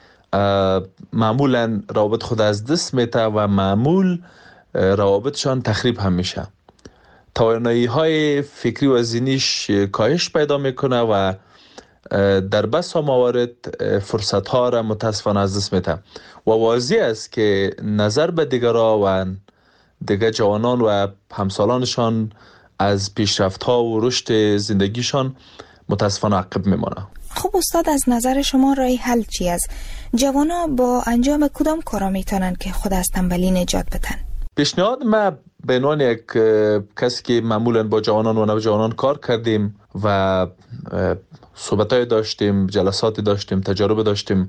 [SPEAKER 21] معمولا روابط خود از دست میته و معمول روابطشان تخریب هم میشه. توانایی های فکری و ذهنیش کاهش پیدا میکنه و در بسا موارد فرصت ها را متاسفانه از دست میته و واضح است که نظر به دیگران و دیگر جوانان و همسالانشان از پیشرفت ها و رشد زندگیشان متاسفانه عقب میمانه.
[SPEAKER 7] خب استاد، از نظر شما راه حل چی است؟ جوانا با انجام کدام کارا میتونن که خود از تنبلی نجات بدن؟
[SPEAKER 21] پیشنهاد ما به عنوان یک کسی که معمولا با جوانان و نوجوانان کار کردیم و صحبت‌های داشتیم، جلسات داشتیم، تجارب داشتیم،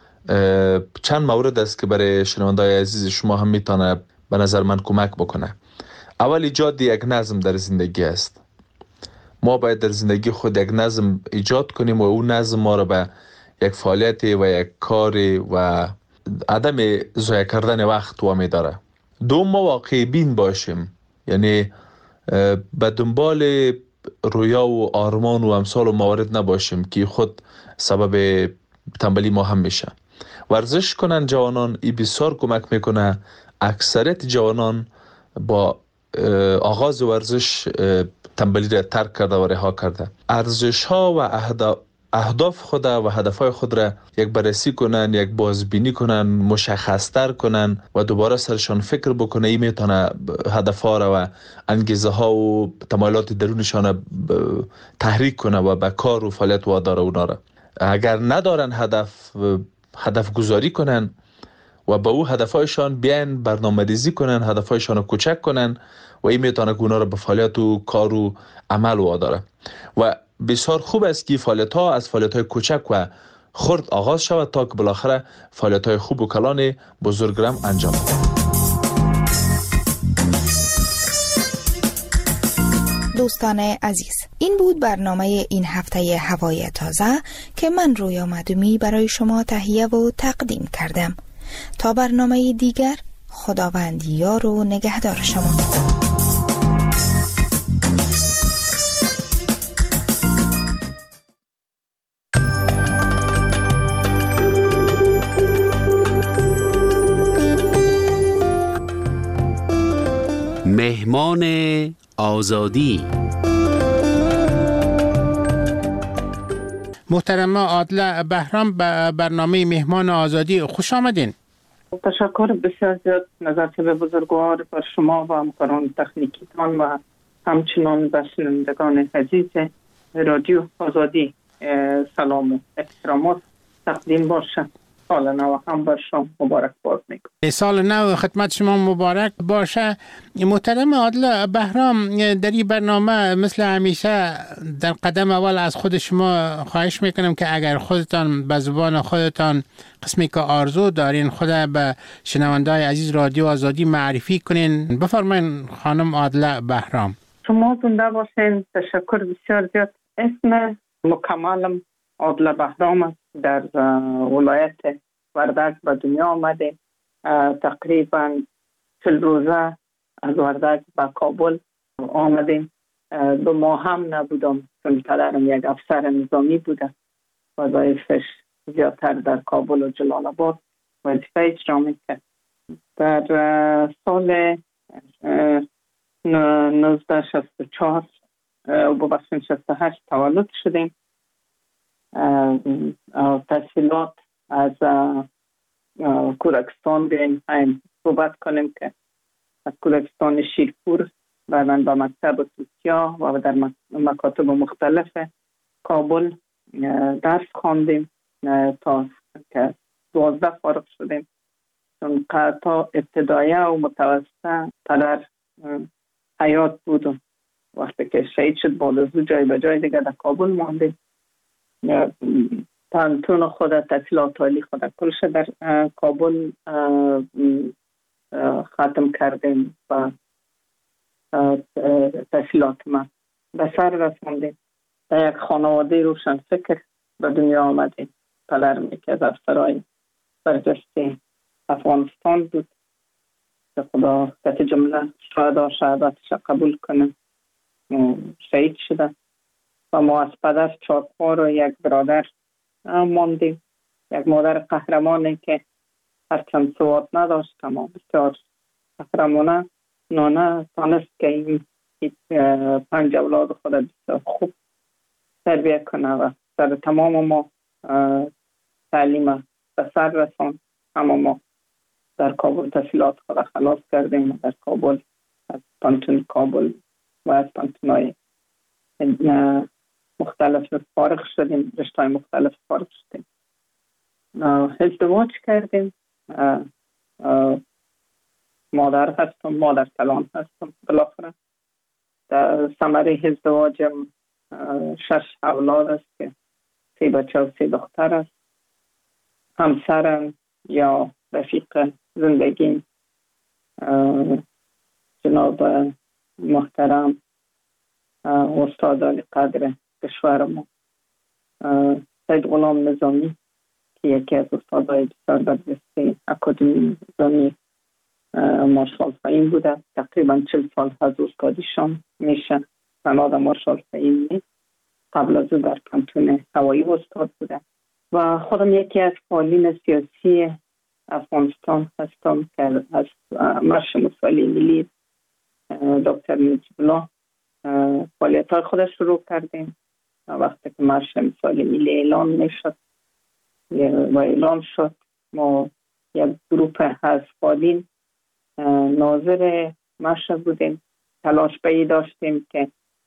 [SPEAKER 21] چند مورد است که برای شنونده‌های عزیز شما هم میتونه به نظر من کمک بکنه. اول ایجاد یک نظم در زندگی است. ما باید در زندگی خود یک نظم ایجاد کنیم و اون نظم ما را به یک فعالیت و یک کار و عدم ضایع کردن وقت وامی داره. دوم، ما واقعی بین باشیم، یعنی به دنبال رویا و آرمان و امثال و موارد نباشیم که خود سبب تنبلی ما هم میشه. ورزش کنن جوانان، این بسیار کمک میکنه. اکثریت جوانان با آغاز ورزش تنبلی را ترک کرده و رها کرده. ارزش ها و اهداف خود و هدفهای خود را یک بررسی کنن، یک بازبینی کنن، مشخص‌تر کنن و دوباره سرشان فکر بکنه. این میتونه هدفها را و انگیزه ها و تمایلات درونشان تحریک کنه و به کار و فعالیت واداره اونا را. اگر ندارن هدف، هدف گذاری کنن و با او هدفهایشان بیان برنامه‌ریزی کنن، هدفهایشان رو کوچک کنن و این میتونه اونا را به فعالیت و کار و عمل واداره. و بسیار خوب است که فعالیت ها از فعالیت های کوچک و خرد آغاز شود تا که بالاخره فعالیت های خوب و کلان بزرگ را انجام دهد.
[SPEAKER 7] دوستان عزیز، این بود برنامه این هفته هوای تازه که من رویا معدومی برای شما تهیه و تقدیم کردم. تا برنامه دیگر، خداوند یار و نگهدار شما.
[SPEAKER 2] مهمان آزادی.
[SPEAKER 22] محترمه عادله بهرام، به برنامه مهمان آزادی خوش آمدین.
[SPEAKER 23] تشکر بسیار زیاد نظرت به بزرگوار بر شما و همکاران تکنیکیتان و همچنان به شنوندگان عزیز رادیو آزادی سلام و احترامات تقدیم باشه. سال نو هم بر شما مبارک باد میکنم.
[SPEAKER 22] سال نو خدمت شما مبارک باشه. محترم عادله بهرام، در این برنامه مثل همیشه در قدم اول از خود شما خواهش میکنم که اگر خودتان به زبان خودتان قسمی که آرزو دارین خود به شنونده‌های عزیز رادیو آزادی معرفی کنین. بفرمایین خانم عادله بهرام.
[SPEAKER 23] شما زنده باشین. تشکر بسیار زیاد. اسم مکملم عادله بهرام است. در ولایت وردک به دنیا آمده. تقریبا چل روزه از وردک به کابل آمدیم. دو ماه هم نبودم چون پدرم یک افسر نظامی بوده. وظایفش زیادتر در کابل و جلال آباد وظیفه اجرا میکرد. در سال نوزده شصت و چهار و ببخشید شصت و هشت تولد شدیم. تحصیلات از کورکستان بیاییم صحبت کنیم که از کورکستان شیرپور بعداً به مکتب توتیا و در مکاتب مختلف کابل درس خواندیم تا که دوازده فارغ شدیم. چون تا ابتدایه و متوسطه پدر حیات بود. وقتی که شهید شد بالازو جای به جای دیگه در کابل ماندیم. پانتون خود تحصیلات عالی خود کلش در کابل ختم کردیم و تحصیلات ما به سر رساندیم. در یک خانواده روشن فکر به دنیا آمدیم. پدرم که از افسرهای برجسته افغانستان بود که خدا کت جمله شهدا شهادتش قبول کنه و شهید شده و ما از پدر چهار خواهر و یک برادر ماندیم. یک مادر قهرمانی که هرچند سواد نداشت اما بسیار قهرمانه نانه تانست که این پنج اولاد خود بسیار خوب تربیه کنه و سر تمام ما تعلیم به سر رسان. اما ما در کابل تحصیلات خود خلاص کردیم و در کابل از پانتون کابل و از پانتونای مختلف فارغ شدیم، رشته‌های مختلف فارغ شدیم. ازدواج کردیم. مادر هستم، مادر کلان هستم. بالاخره در ثمره ازدواجم شش اولاد است که سه بچه و سه دختر است. همسرم یا رفیق زندگیم جناب محترم استاد علی قدر کشورم سید غلام نظامی که یکی از استادای بسیار برجسته اکادمی نظامی مارشال فهیم بوده. تقریبا چل سال از استادیشان میشه. سناد مارشال فهیم نیست. قبل از او در پانتون هوایی استاد بوده و خودم یکی از فعالین سیاسی افغانستان هستم که از مرش مسائل ملی دکتر نجیب الله فعالیت های خودش شروع کردیم. وقتی که مرش مسائل ملی اعلان میشد و اعلان شد ما یک گروپ از فعالین ناظر مرش بودیم. تلاش به داشتیم که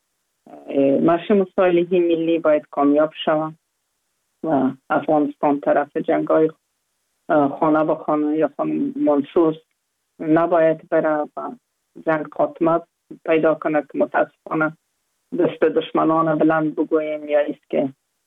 [SPEAKER 23] مرش مسائل ملی باید کامیاب شود و افغانستان طرف جنگ های خانه به خانه یا خانه منصوص نباید بره و جنگ خاتمه پیدا کنه که متاسفانه دست دشمنان بلند بگوییم یا ایست که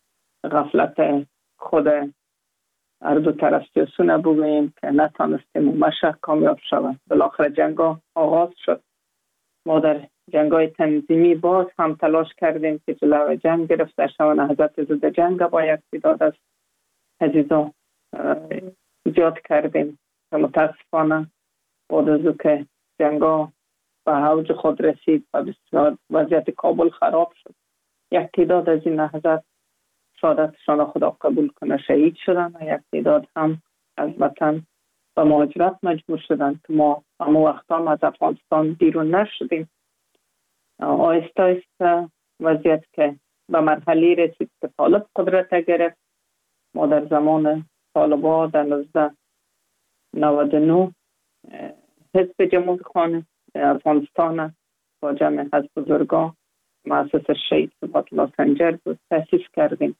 [SPEAKER 23] غفلت خود هر دو طرف سیاسونه بگوییم که نتانستیم مشه کامیاب شود. بالاخره جنگ ها آغاز شد. ما در جنگ های تنظیمی باز هم تلاش کردیم که جلوی جنگ گرفته شود. نهضت ضد جنگ با یک تعداد از عزیزان ایجاد کردیم که متاسفانه بعد از او که جنگ ها به اوج خود رسید و بسیار وضعیت کابل خراب شد یک تعداد از این نهضت شهادتشان خدا قبول کنه شهید شدن و یک تعداد هم از وطن و مهاجرت مجبور شدن که ما اما وقتا هم از افغانستان بیرون نشدیم. آهسته آهسته وضعیت که به مرحله رسید که طالب قدرت گرفت. ما در زمان طالبا در نوزده نود و نه حزب جمهوری خانه افغانستان با جمع از بزرگان مؤسس شهید ثبات الله سنجر بود تأسیس کردیم.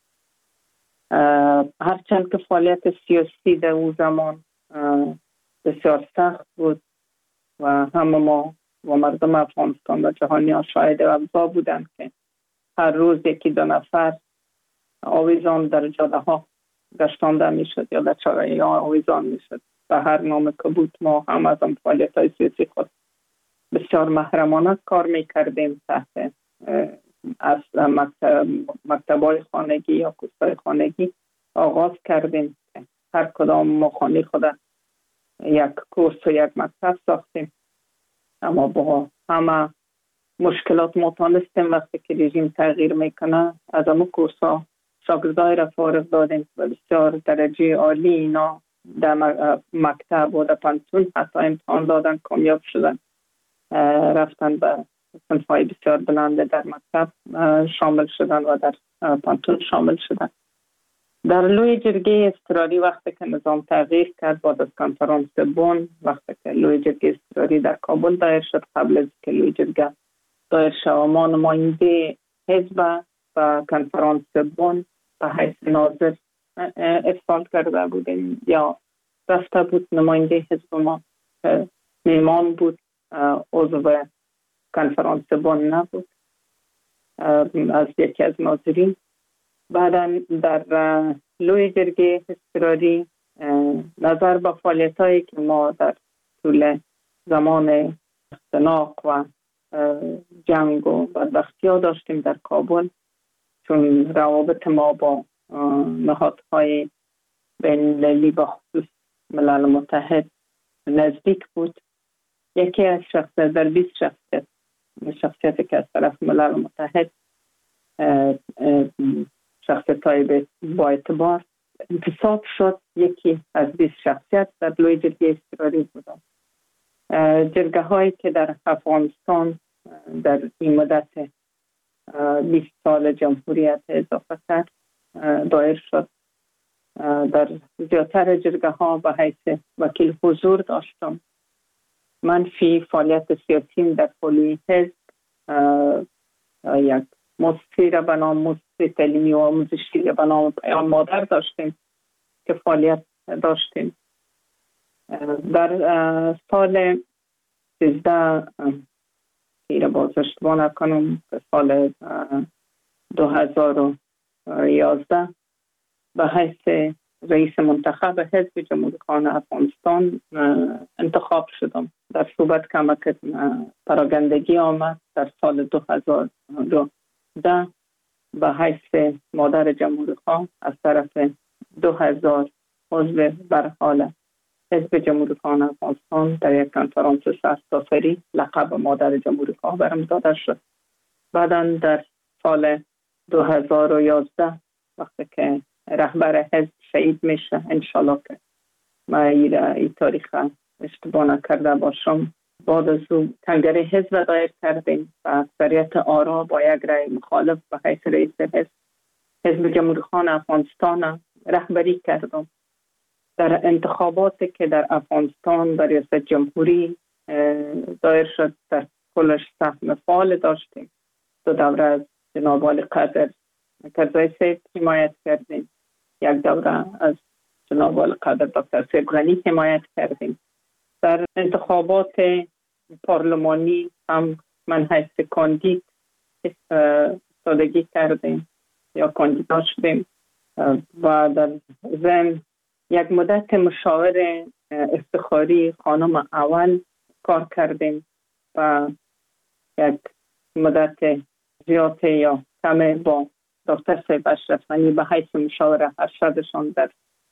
[SPEAKER 23] هرچند که فعالیت سیاسی در اون زمان بسیار سخت بود و همه ما و مردم افغانستان و جهانی ها شاهد اوضاع بودند که هر روز یکی دو نفر آویزان در جاده ها گشتانده می شد یا در چاره ها آویزان می شد و هر نام که بود ما هم از آن فعالیت های سیاسی خود بسیار محرمانه کار می کردیم. تحت از مکتب مکتبای خانگی یا کورسای خانگی آغاز کردیم. هر کدام ما خانه خود یک کورس و یک مکتب ساختیم اما با همه مشکلات ما تانستیم وقتی که رژیم تغییر میکنه از همون کورس ها شاگردای را فارغ دادیم و بسیار درجه عالی اینا در مکتب و در پانتون حتی امتحان دادن کامیاب شدن رفتن به صنف‌های بسیار بلند در مکتب شامل شدن و در پانتون شامل شدن. در لوی جرگه اضطراری وقتی که نظام تغییر کرد بعد از کنفرانس بن وقتی که لوی جرگه اضطراری در کابل دایر شد قبل از که لوی جرگه دایر شد ما نماینده حزب و کنفرانس بن به حیث ناظر ارسال کرده بودیم یا رفته بود نماینده حزب ما میمان بود عضو کنفرانس بن نبود از یکی از ناظرین. بعدا در لوی جرگه اضطراری نظر به فعالیت هایی که ما در طول زمان اختناق و جنگ و بدبختی ها داشتیم در کابل چون روابط ما با نهادهای بین المللی با خصوص ملل متحد نزدیک بود. یکی از شخصیت در بیست شخصیت شخصیتی که از طرف ملل متحد شخصیت های با اعتبار انتصاب شد، یکی از بیست شخصیت در لوی جرگه اضطراری بودند. جرگه هایی که در افغانستان در این مدت بیست سال جمهوریت اضافه تر دایر شد. در زیادتر جرگه ها به حیث وکیل حضور داشتم. من فی فعالیت سیاسیم در پلی حزب یک مؤسسه را به نام مؤسسه تعلیمی و آموزشی را به نام پیام مادر داشتیم که فعالیت داشتیم. در سال سیزده که باز اشتباه نکنم سال دو هزار و یازده به حیث رئیس منتخب حزب جمهوری خواهان افغانستان انتخاب شدم. در صحبت کمک پراگندگی آمد در سال دو هزار و ده به حیث مادر جمهوری خواه از طرف دو هزار عضو برحال حزب جمهوری خواهان افغانستان در یک کنفرانس سرتاسری لقب مادر جمهوری خواه برم داده شد. بعدا در سال دو هزار و یازده وقتی که رهبر حزب شهید میشه، انشالله که ما این تاریخ اشتباه نکرده باشم، بعد از او کنگره حزب دایر کردیم و اکثریت آرا با یک رأی مخالف به حیث رئیس حزب حزب جمهوری خواهان افغانستان رهبری کردم. در انتخاباتی که در افغانستان در ریاست جمهوری دایر شد در کلش سهم فعال داشتیم. دو دوره از جناب والی قدر کرزای صاحب حمایت کردیم، یک دوره از جناب والی قدر دکتر صاحب غنی حمایت کردیم. در انتخابات پارلمانی هم من حیث کاندید سادگی کردیم یا کاندیدا شدیم و در ضمن یک مدت مشاور افتخاری خانم اول کار کردیم و یک مدت زیاد یا کم با دکتر صاحب اشرف غنی به حیث مشاور ارشدشان در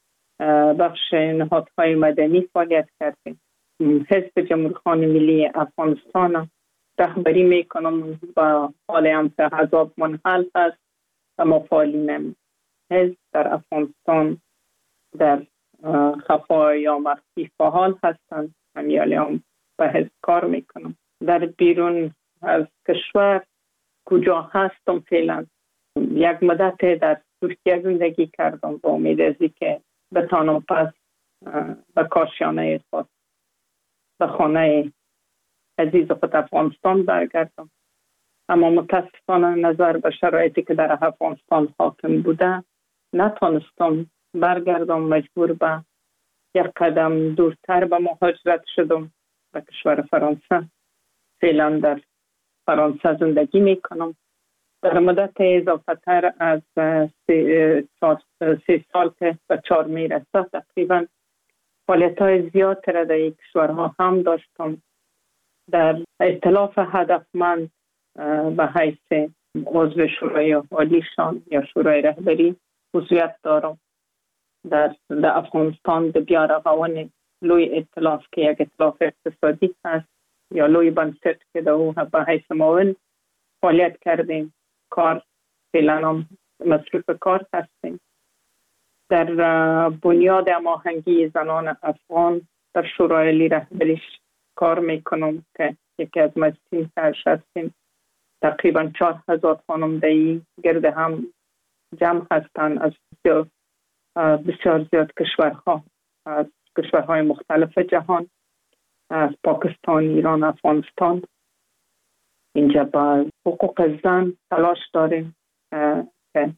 [SPEAKER 23] بخش نهادهای مدنی فعالیت کردیم. حزب جمهوری خواهان ملی افغانستان رهبری میکنم و حال هم که حزب منحل است و مفعالین حزب در افغانستان در خفا یا مخفی فعال هستند. همیالی هم به حزب کار میکنم. در بیرون از کشور کجا هستم فعلا یک مدت در ترکیه زندگی کردم با امید ازی که بتانم پس به کاشانه خود به خانه عزیز خود افغانستان برگردم، اما متاسفانه نظر به شرایطی که در افغانستان حاکم بوده نتانستم برگردم. مجبور به یک قدم دورتر به مهاجرت شدم به کشور فرانسه. فعلا در فرانسه زندگی میکنم. در مدت اضافه تر از سه, سه سال که به چهار میرسه تقریبا فعالیت های زیاد را در یک کشورها هم داشتم. در ائتلاف هدفمند به حیث عضو شورای عالیشان یا شورای رهبری عضویت دارم. در, در افغانستان در بیارغوان لوی ائتلاف که یک ائتلاف اقتصادی هست یا لوی بنسټ که در او به حیث معاون فعالیت کردیم. کار فعلا هم مصروف کار هستیم. در بنیاد هماهنگی زنان افغان در شورای عالی رهبریش کار میکنم که یکی از مجلسین سرش هستیم. تقریبا چهار هزار خانمدهی گرد هم جمع هستند از بسیار, بسیار زیاد کشورها، از کشورهای مختلف جهان، از پاکستان، ایران، افغانستان. اینجا با حقوق زن تلاش داریم که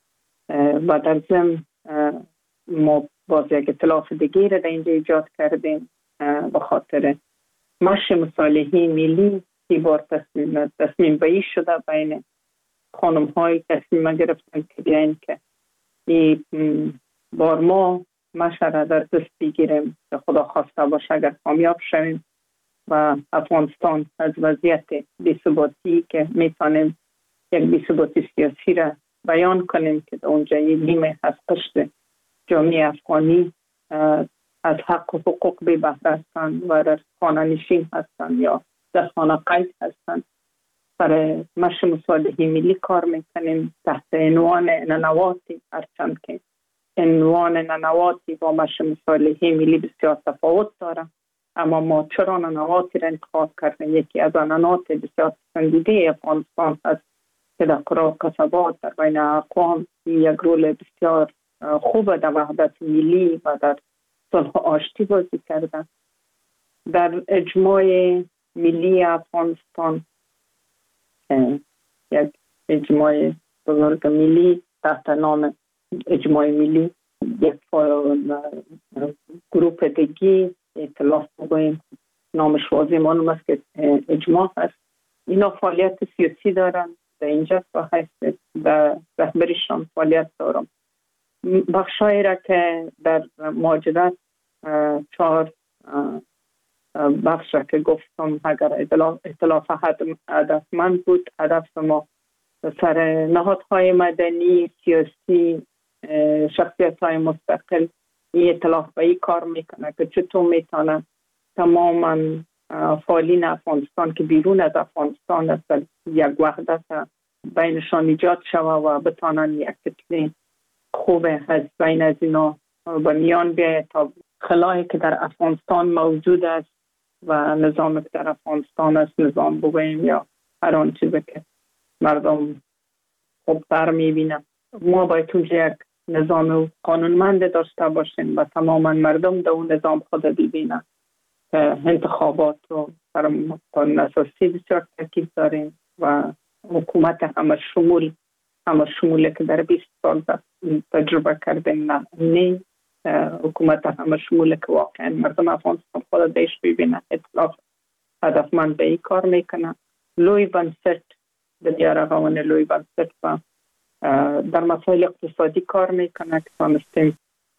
[SPEAKER 23] و در ضمن ما باز یک ائتلاف دیگه را در اینجا ایجاد کردیم به خاطر مشی مصالحه ملی که بار تصمیم تصمیم بایی شده بین خانم های تصمیم گرفتن که بیاین که این بار ما مشه را در دست بگیریم که خدا خواسته باشه اگر کامیاب شویم و افغانستان از وضعیت بی‌ثباتی که میتونیم یک بی‌ثباتی سیاسی را بیان کنیم که اونجا یه نیمه از قشر جامعه افغانی از حق و حقوق بی بهره هستند و در خانه نشین هستند یا در خانه قید هستند. برای مشر مصالحه ملی کار میکنیم تحت عنوان ننواتی، هرچند که عنوان ننواتی با مشر مصالحه ملی بسیار تفاوت داره، اما ما چرا ننواتی را انتخاب کردیم؟ یکی از ننوات بسیار پسندیده افغانستان هست که در قرى و قصبات در بین اقوام یک رول بسیار خوب در وحدت ملی و در صلح و آشتی بازی کرده. در اجماع ملی افغانستان، یک اجماع بزرگ ملی تحت نام اجماع ملی، یک گروپ دیگی ائتلاف بگوییم نامش واضح معلوم است که اجماع هست. اینا فعالیت سیاسی دارن در اینجا و هست در رهبریشان فعالیت دارم. بخشایی را که در مهاجرت چهار بخش را که گفتم اگر ائتلاف هدفمند بود، هدف ما سر نهادهای مدنی سیاسی شخصیت های مستقل این ائتلاف به این کار میکنه که چطور میتونه تماما فعالین افغانستان که بیرون از افغانستان است یک وحدت بینشان ایجاد شوه و بتانن یک کتله خوب از بین از اینا به میان بیاید تا خلایی که در افغانستان موجود است و نظامی که در افغانستان است، نظام بگوییم یا هر آن چیزی که مردم خوبتر میبینن، ما باید اونجا یک نظام قانونمند داشته باشیم و تماما مردم در اون نظام خود ببینن. انتخابات رو بر قانون اساسی بسیار تاکید داریم و حکومت همه شمول همه شموله که در بیست سال تجربه کردیم، نه نه حکومت همه شموله که واقعا مردم افغانستان خود دیش ببینن، اطلاف هدفمند به این کار میکنن. لوی بنسٹ در رقمان لوی بنسٹ و در مسائل اقتصادی کار میکنه که تانستیم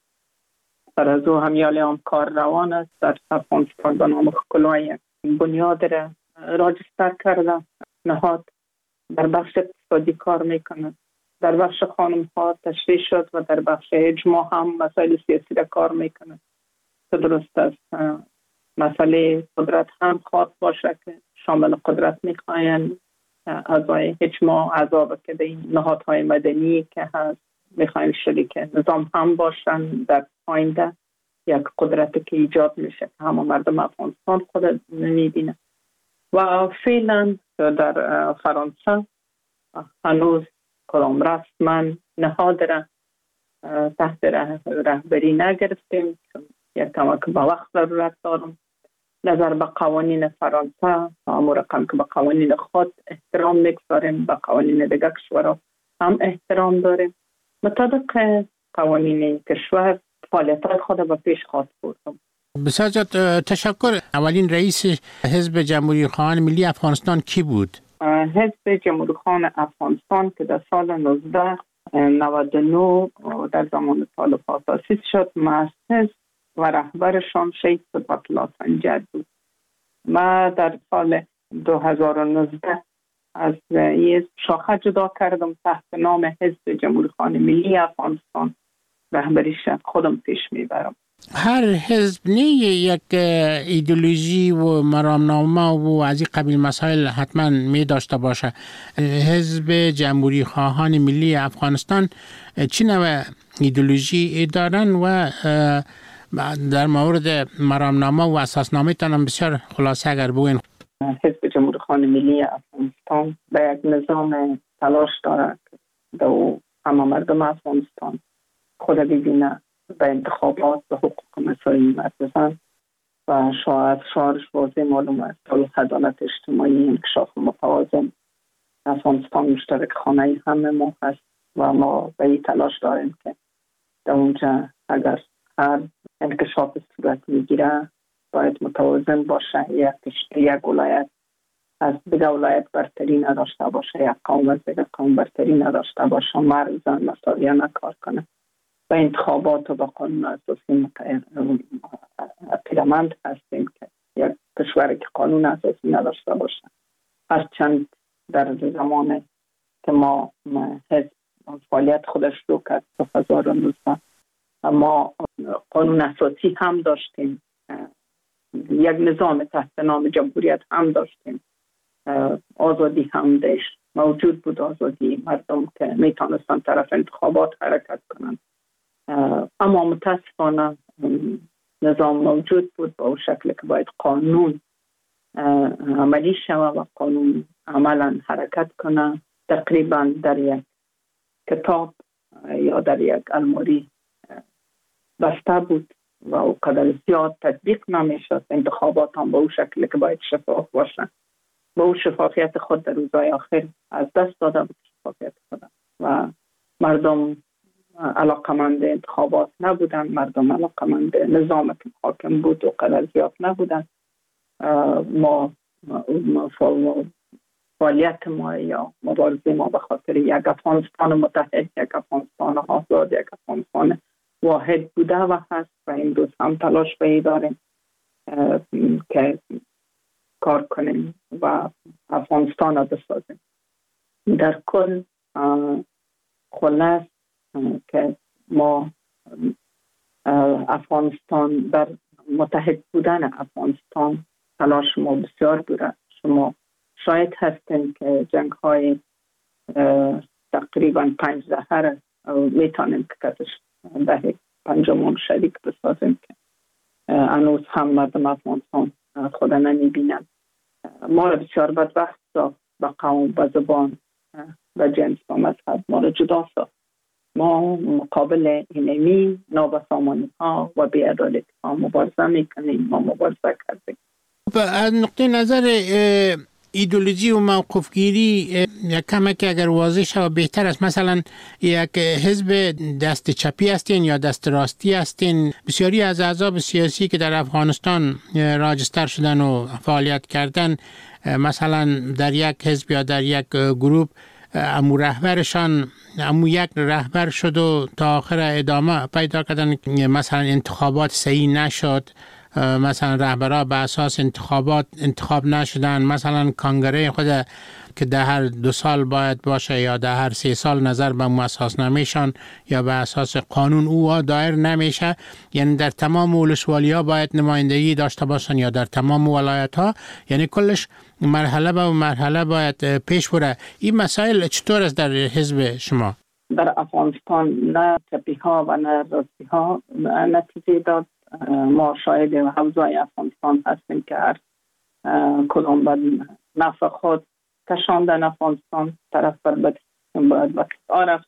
[SPEAKER 23] در از او همیال هم کار روان است. در افغانستان به نام خلوی بنیاد را راجستر کرده نهاد در بخش اقتصادی کار میکنه. در بخش خانم ها تشریح شد و در بخش اجماع هم مسائل سیاسی را کار میکنه که درست است. مسئله قدرت هم خواست باشه که شامل قدرت میخواین اعضای اجماع، اعضا که به این نهادهای مدنی که هست میخواین شریک نظام هم باشن در آینده، یک قدرتی که ایجاد میشه که همه مردم افغانستان خود میبینه. و فعلا در فرانسه هنوز کدام رسما نهاد را تحت رهبری نگرفتیم چون یک کمک به وقت ضرورت دارم. نظر به قوانین فرانسه اما رقم که به قوانین خود احترام میگذاریم، به قوانین دیگر کشورها هم احترام داریم. مطابق قوانین کشور فعالیت خود به پیش خواهد بردم.
[SPEAKER 22] بسیار زیاد تشکر. اولین رئیس حزب جمهوری خواهان ملی افغانستان کی بود؟
[SPEAKER 23] حزب جمهوری خواهان افغانستان که در سال نوزده نود و نه در زمان طالبان تأسیس شد، مؤسس و رهبرشان شیخ صفت الله سنجر بود. ما در سال دو هزار و نوزده از این شاخه جدا کردم تحت نام حزب جمهوری خواهان ملی افغانستان، رهبریش خودم پیش میبرم.
[SPEAKER 22] هر حزب نه یک ایدئولوژی و مرامنامه و از این قبیل مسائل حتما می داشته باشه. حزب جمهوری خواهان ملی افغانستان چه نوع ایدئولوژی دارن و در مورد مرامنامه و اساسنامه تان بسیار خلاصه اگر بگوین؟
[SPEAKER 23] حزب جمهوری خواهان ملی افغانستان به یک نظام تلاش داره که همه مردم افغانستان خود ببینه به انتخابات به حقوق مساوی بزن و شاید شعارش واضح معلوم است صلح، عدالت اجتماعی، انکشاف متوازن. افغانستان مشترک خانه همه ما هست و ما به این تلاش داریم که در اونجا اگر هر انکشاف صورت میگیره باید متوازن باشه، یک یک ولایت از دیگر ولایت برتری نداشته باشه، یک قوم از دیگر قوم برتری نداشته باشه، مرد زن مساویانه کار کنه و انتخابات و با قانون اساسی پیرامند هستیم که یک کشوری که قانون اساسی نداشته باشه. هرچند در زمان که ما حزب فعالیت خودش رو کرد تا هزار و نوزده. ما قانون اساسی هم داشتیم، یک نظام تحت نام جمهوریت هم داشتیم، آزادی هم داشت، موجود بود آزادی مردم که میتونستن طرف انتخابات حرکت کنند. اما متاسفانه نظام موجود بود با اون شکل که باید قانون عملی شود و قانون عملا حرکت کنه. تقریبا در یک کتاب یا در یک الماری بسته بود و او قدر زیاد تطبیق نمیشد. انتخابات هم با اون شکل که باید شفاف باشن، با اون شفافیت خود در روزهای آخر از دست داده بود شفافیت خود و مردم علاقمند انتخابات نبودن، مردم علاقمند نظام که حاکم بود و قدر زیاد نبودن. ما فعالیت ما یا مبارزه ما به خاطر یک افغانستان متحد، یک افغانستان آزاد، یک افغانستان واحد بوده و هست و امروز هم تلاش به داریم که کار کنیم و افغانستان را بسازیم. در کل خلاص که ما افغانستان در متحد بودن افغانستان تلاش ما بسیار بوده. شما شاید هستیم که جنگ های تقریبا پنج دهه میتونیم که کتش دهه پنجمون شریک بسازیم که هنوز هم مردم افغانستان خود نمیبینن. ما را بسیار بدبخت ساخت، به قوم، به زبان، به جنس، به مذهب ما را جدا ساخت. ما مقابل اینمی نابسامانی ها و بی‌عدالتی ها مبارزه میکنیم، ما مبارزه کردیم.
[SPEAKER 22] از نقطه نظر ایدئولوژی و موقفگیری یک کمک اگر واضح شود بهتر است. مثلا یک حزب دست چپی هستین یا دست راستی هستین؟ بسیاری از احزاب سیاسی که در افغانستان راجستر شدن و فعالیت کردن، مثلا در یک حزب یا در یک گروه امو رهبرشان امو یک رهبر شد و تا آخر ادامه پیدا کردن، مثلا انتخابات صحیح نشد، مثلا رهبرها به اساس انتخابات انتخاب نشدن، مثلا کانگره خود که در هر دو سال باید باشه یا در هر سه سال نظر به اساس نمیشن یا به اساس قانون او دایر نمیشه. یعنی در تمام ولسوالی ها باید نمایندگی داشته باشن یا در تمام ولایت ها، یعنی کلش مرحله به مرحله باید پیش بره. این مسائل چطور است در حزب شما؟
[SPEAKER 23] در افغانستان نه چپی ها و نه راستی ها نتیجه داد. ما شاهد حوزه افغانستان هستیم که هر کدام به نفع خود کشاندن افغانستان طرف بر بد باید وقت رفت.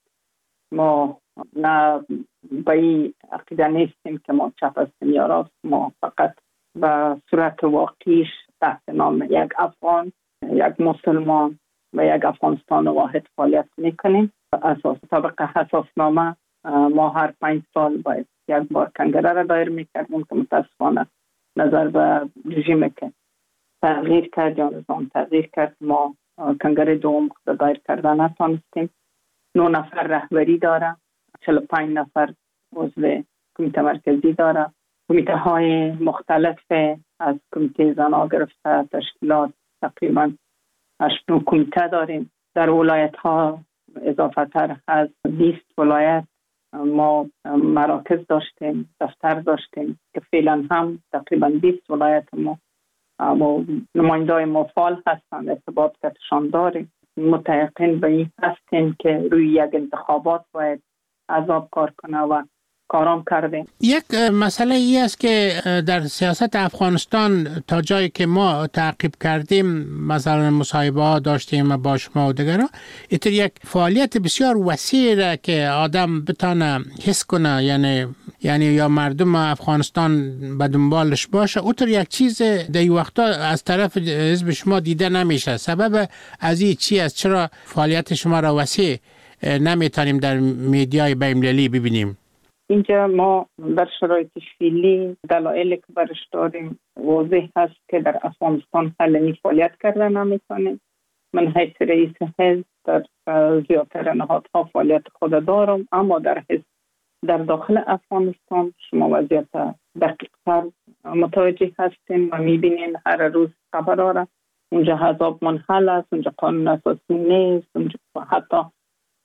[SPEAKER 23] ما نه به این عقیده نیستیم که ما چپ هستیم یا راست. ما فقط به صورت واقعیش تحت نام یک افغان، یک مسلمان و یک افغانستان واحد فعالیت میکنیم. اساس طبق اساسنامه ما هر پنج سال باید یک بار کنگره را دایر میکردیم که متاسفانه نظر به رژیم که تغییر کرد یا نظام تغییر کرد ما کنگره دوم دایر کردن نتانستیم. نه نفر رهبری داره، چهل و پنج نفر عضو کمیته مرکزی داره. کمیته های مختلف از کمیته زنا گرفته تشکیلات تقریبا هشت کمیته داریم. در ولایت ها اضافه تر از بیست ولایت ما مراکز داشتیم، دفتر داشتیم که فعلا هم تقریبا بیست ولایت ما نمایندای ما فعال هستند، ارتباط کردشان داریم. متیقن به این هستیم که روی یک انتخابات باید عذاب کار کنه و کارام کردیم.
[SPEAKER 22] یک مسئله ای است که در سیاست افغانستان تا جایی که ما تعقیب کردیم، مثلا مصاحبه ها داشتیم با شما و دیگران، اینطور یک فعالیت بسیار وسیع که آدم بتانه حس کنه، یعنی یعنی یا مردم افغانستان به دنبالش باشه. اونطور یک چیز در این وقتا از طرف حزب شما دیده نمیشه. سبب از این چی است؟ چرا فعالیت شما را وسیع نمیتونیم در میدیای بین‌المللی ببینیم؟
[SPEAKER 23] اینجا ما در شرایط فعلی دلایلی که برش داریم واضح هست که در افغانستان حالا فعالیت کردن نمیتونیم. من حیث رئیس حزب در زیادتر نهادها فعالیت خود دارم، اما در حزب در داخل افغانستان شما وضعیت دقیق‌تر متوجه هستیم و میبینین هر روز خبر داره. اونجا حزب منحل است، اونجا قانون اساسی نیست، اونجا حتی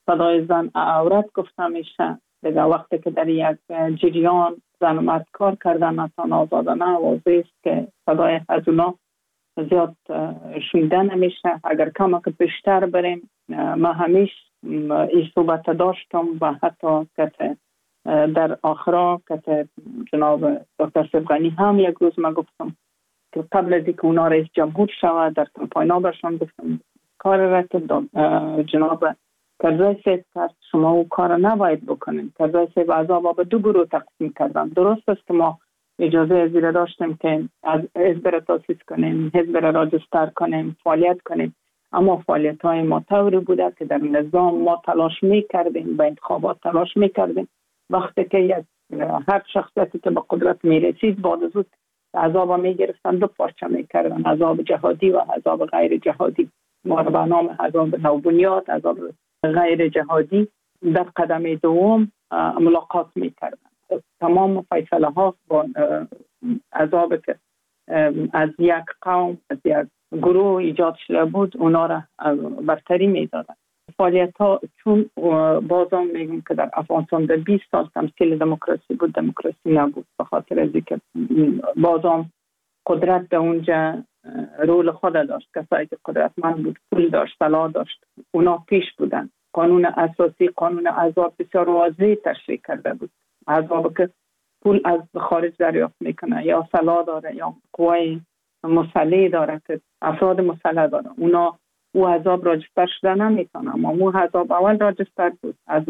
[SPEAKER 23] صدای زن عورت گفته میشه. دیگه وقتی که در یک جریان زن و مرد کار کردن اصلا آزادانه واضح است که صدای از اونا زیاد شنیده نمیشه. اگر کم که بیشتر بریم، ما همیشه این صحبت داشتم و حتی که در آخرا که جناب دکتر سبغانی هم یک روز ما گفتم که قبل از اینکه اونا رئیس جمهور شود در کمپاین برشان گفتم کار را که جناب کرزی صاحب کرد شما او کار نباید بکنیم. کرزی صاحب عذاب به دو گروه تقسیم کردن. درست است که ما اجازه ازیره داشتیم که از حزب را تاسیس کنیم، حزب را راجستر کنیم، فعالیت کنیم، اما فعالیت های ما طوری بوده که در نظام ما تلاش می کردیم، به انتخابات تلاش می کردیم. وقتی که یک هر شخصیتی که به قدرت می رسید بعد از اون عذاب می گرفتن، دو پارچه می کردن، عذاب جهادی و عذاب غیر جهادی. ما را به نام عذاب نوبنیاد، عذاب غیر جهادی در قدم دوم ملاقات می کردن. تمام فیصله ها با عذاب که از یک قوم، از یک گروه ایجاد شده بود اونا را برتری می دادن. فعالیت ها چون بازم میگم که در افغانستان در بیست سال تمثیل دموکراسی بود، دموکراسی نبود. به خاطر از اینکه بازم قدرت به اونجا رول خود داشت. کسایی که قدرتمند بود، پول داشت، طلا داشت، اونا پیش بودن. قانون اساسی، قانون عذاب بسیار واضح تشریح کرده بود. عذاب که پول از خارج دریافت میکنه یا طلا داره یا قوای مسلح داره که افراد مسلح داره، اونا او عذاب راجستر شده نمیتونه. اما او عذاب اول راجستر بود. از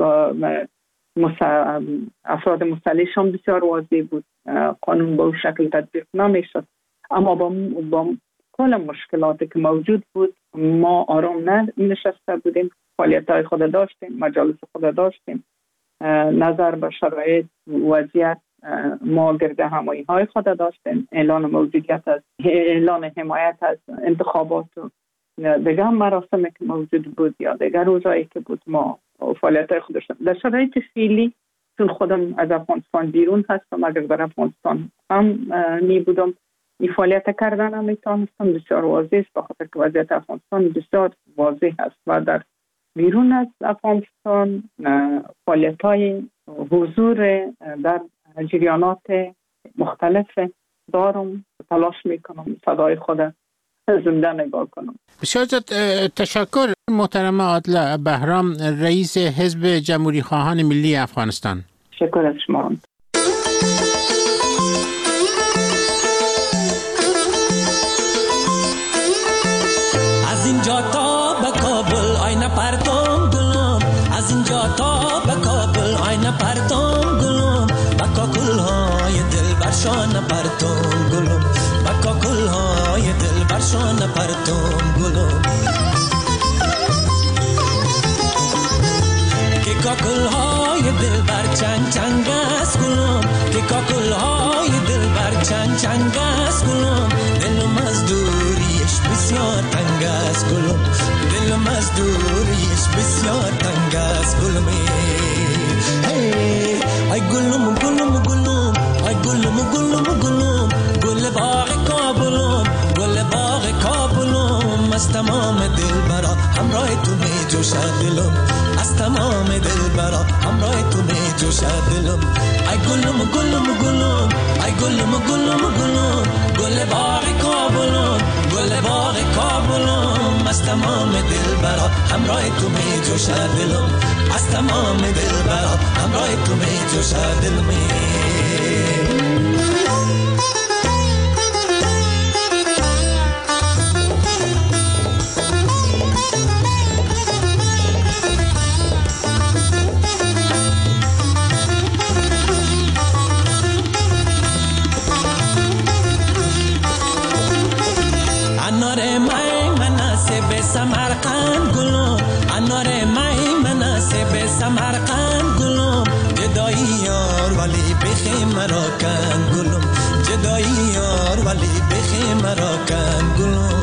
[SPEAKER 23] افراد مسلحش هم بسیار واضح بود. قانون به اون شکل تطبیق نمیشد. اما با, با کل مشکلاتی که موجود بود ما آرام نشسته بودیم. فعالیت های خود داشتیم، مجالس خود داشتیم، نظر به شرایط وضعیت ما گرده همایی های خود داشتیم، اعلان موجودیت از اعلان حمایت از انتخابات و دیگر هم مراسمی که موجود بود یا دیگر روزایی که بود ما فعالیت های خود داشتیم. در شرایط فعلی چون خودم از افغانستان بیرون هستم، اگر در افغانستان هم می بودم این فعالیت کردن هم میتونستم. بسیار واضح است بخاطر که وضعیت افغانستان بسیار واضح است و در بیرون از افغانستان فعالیت های حضور در جریانات مختلف دارم، تلاش میکنم صدای خود زنده نگاه کنم.
[SPEAKER 22] بسیار تشکر محترم عادله بهرام، رئیس حزب جمهوری خواهان ملی افغانستان.
[SPEAKER 23] شکر از شما.
[SPEAKER 3] از اینجا تا به کابل آینه پرتم گلم، از اینجا تا به کابل آینه پرتم گلم، با کاکل های دل برشان پرتم گلم، با کاکل های دل برشان پرتم گلم، که کاکل های دل بر چنگ چنگ است گلم، که کاکل های دل بر چنگ چنگ است گلم، دلم از دوریش بسیار تنگ است گلم، دلم از دوریش بسیار تنگ است گلم. ای گلم گلم گلم، ای گلم گلم گلم، گل باغ کابلم، گل باغ کابلم، از تمام دل برا همراه تو می جوشد دلم، از تمام دل برا همراه تو می جوشد دلم. ای گلم گلم گلم، ای گلم گلم گلم، گل باغ کابلم، گل باغ کابلم، از تمام دل برا همراه تو می جوشد دلم، از تمام دل برا همراه تو می جوشد دلم. سمرقند گلم، انار مای مناسب سمرقند گلم، جدایی یار ولی بخی مرا کن گلم، جدایی یار ولی بخی مرا کن گلم.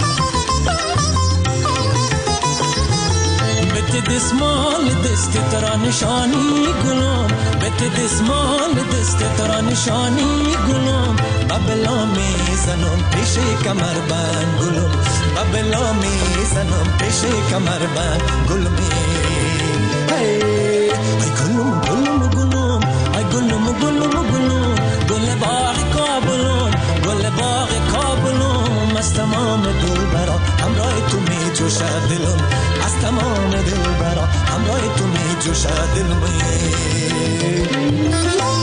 [SPEAKER 3] بت دسمال دست ترا نشانی گلم، بت دسمال دست ترا نشانی گلم، بابلا می زنم پیش کمر بند گلم، بابلا می زنم پیش کمر بند گلم. ای گلم گلم گلم ای گلم گلم گلم گل باغ کابلم گل باغ کابلم از تمام دل برا همراه تو می جوشه دلم از تمام دل برا همراه تو می جوشه دلم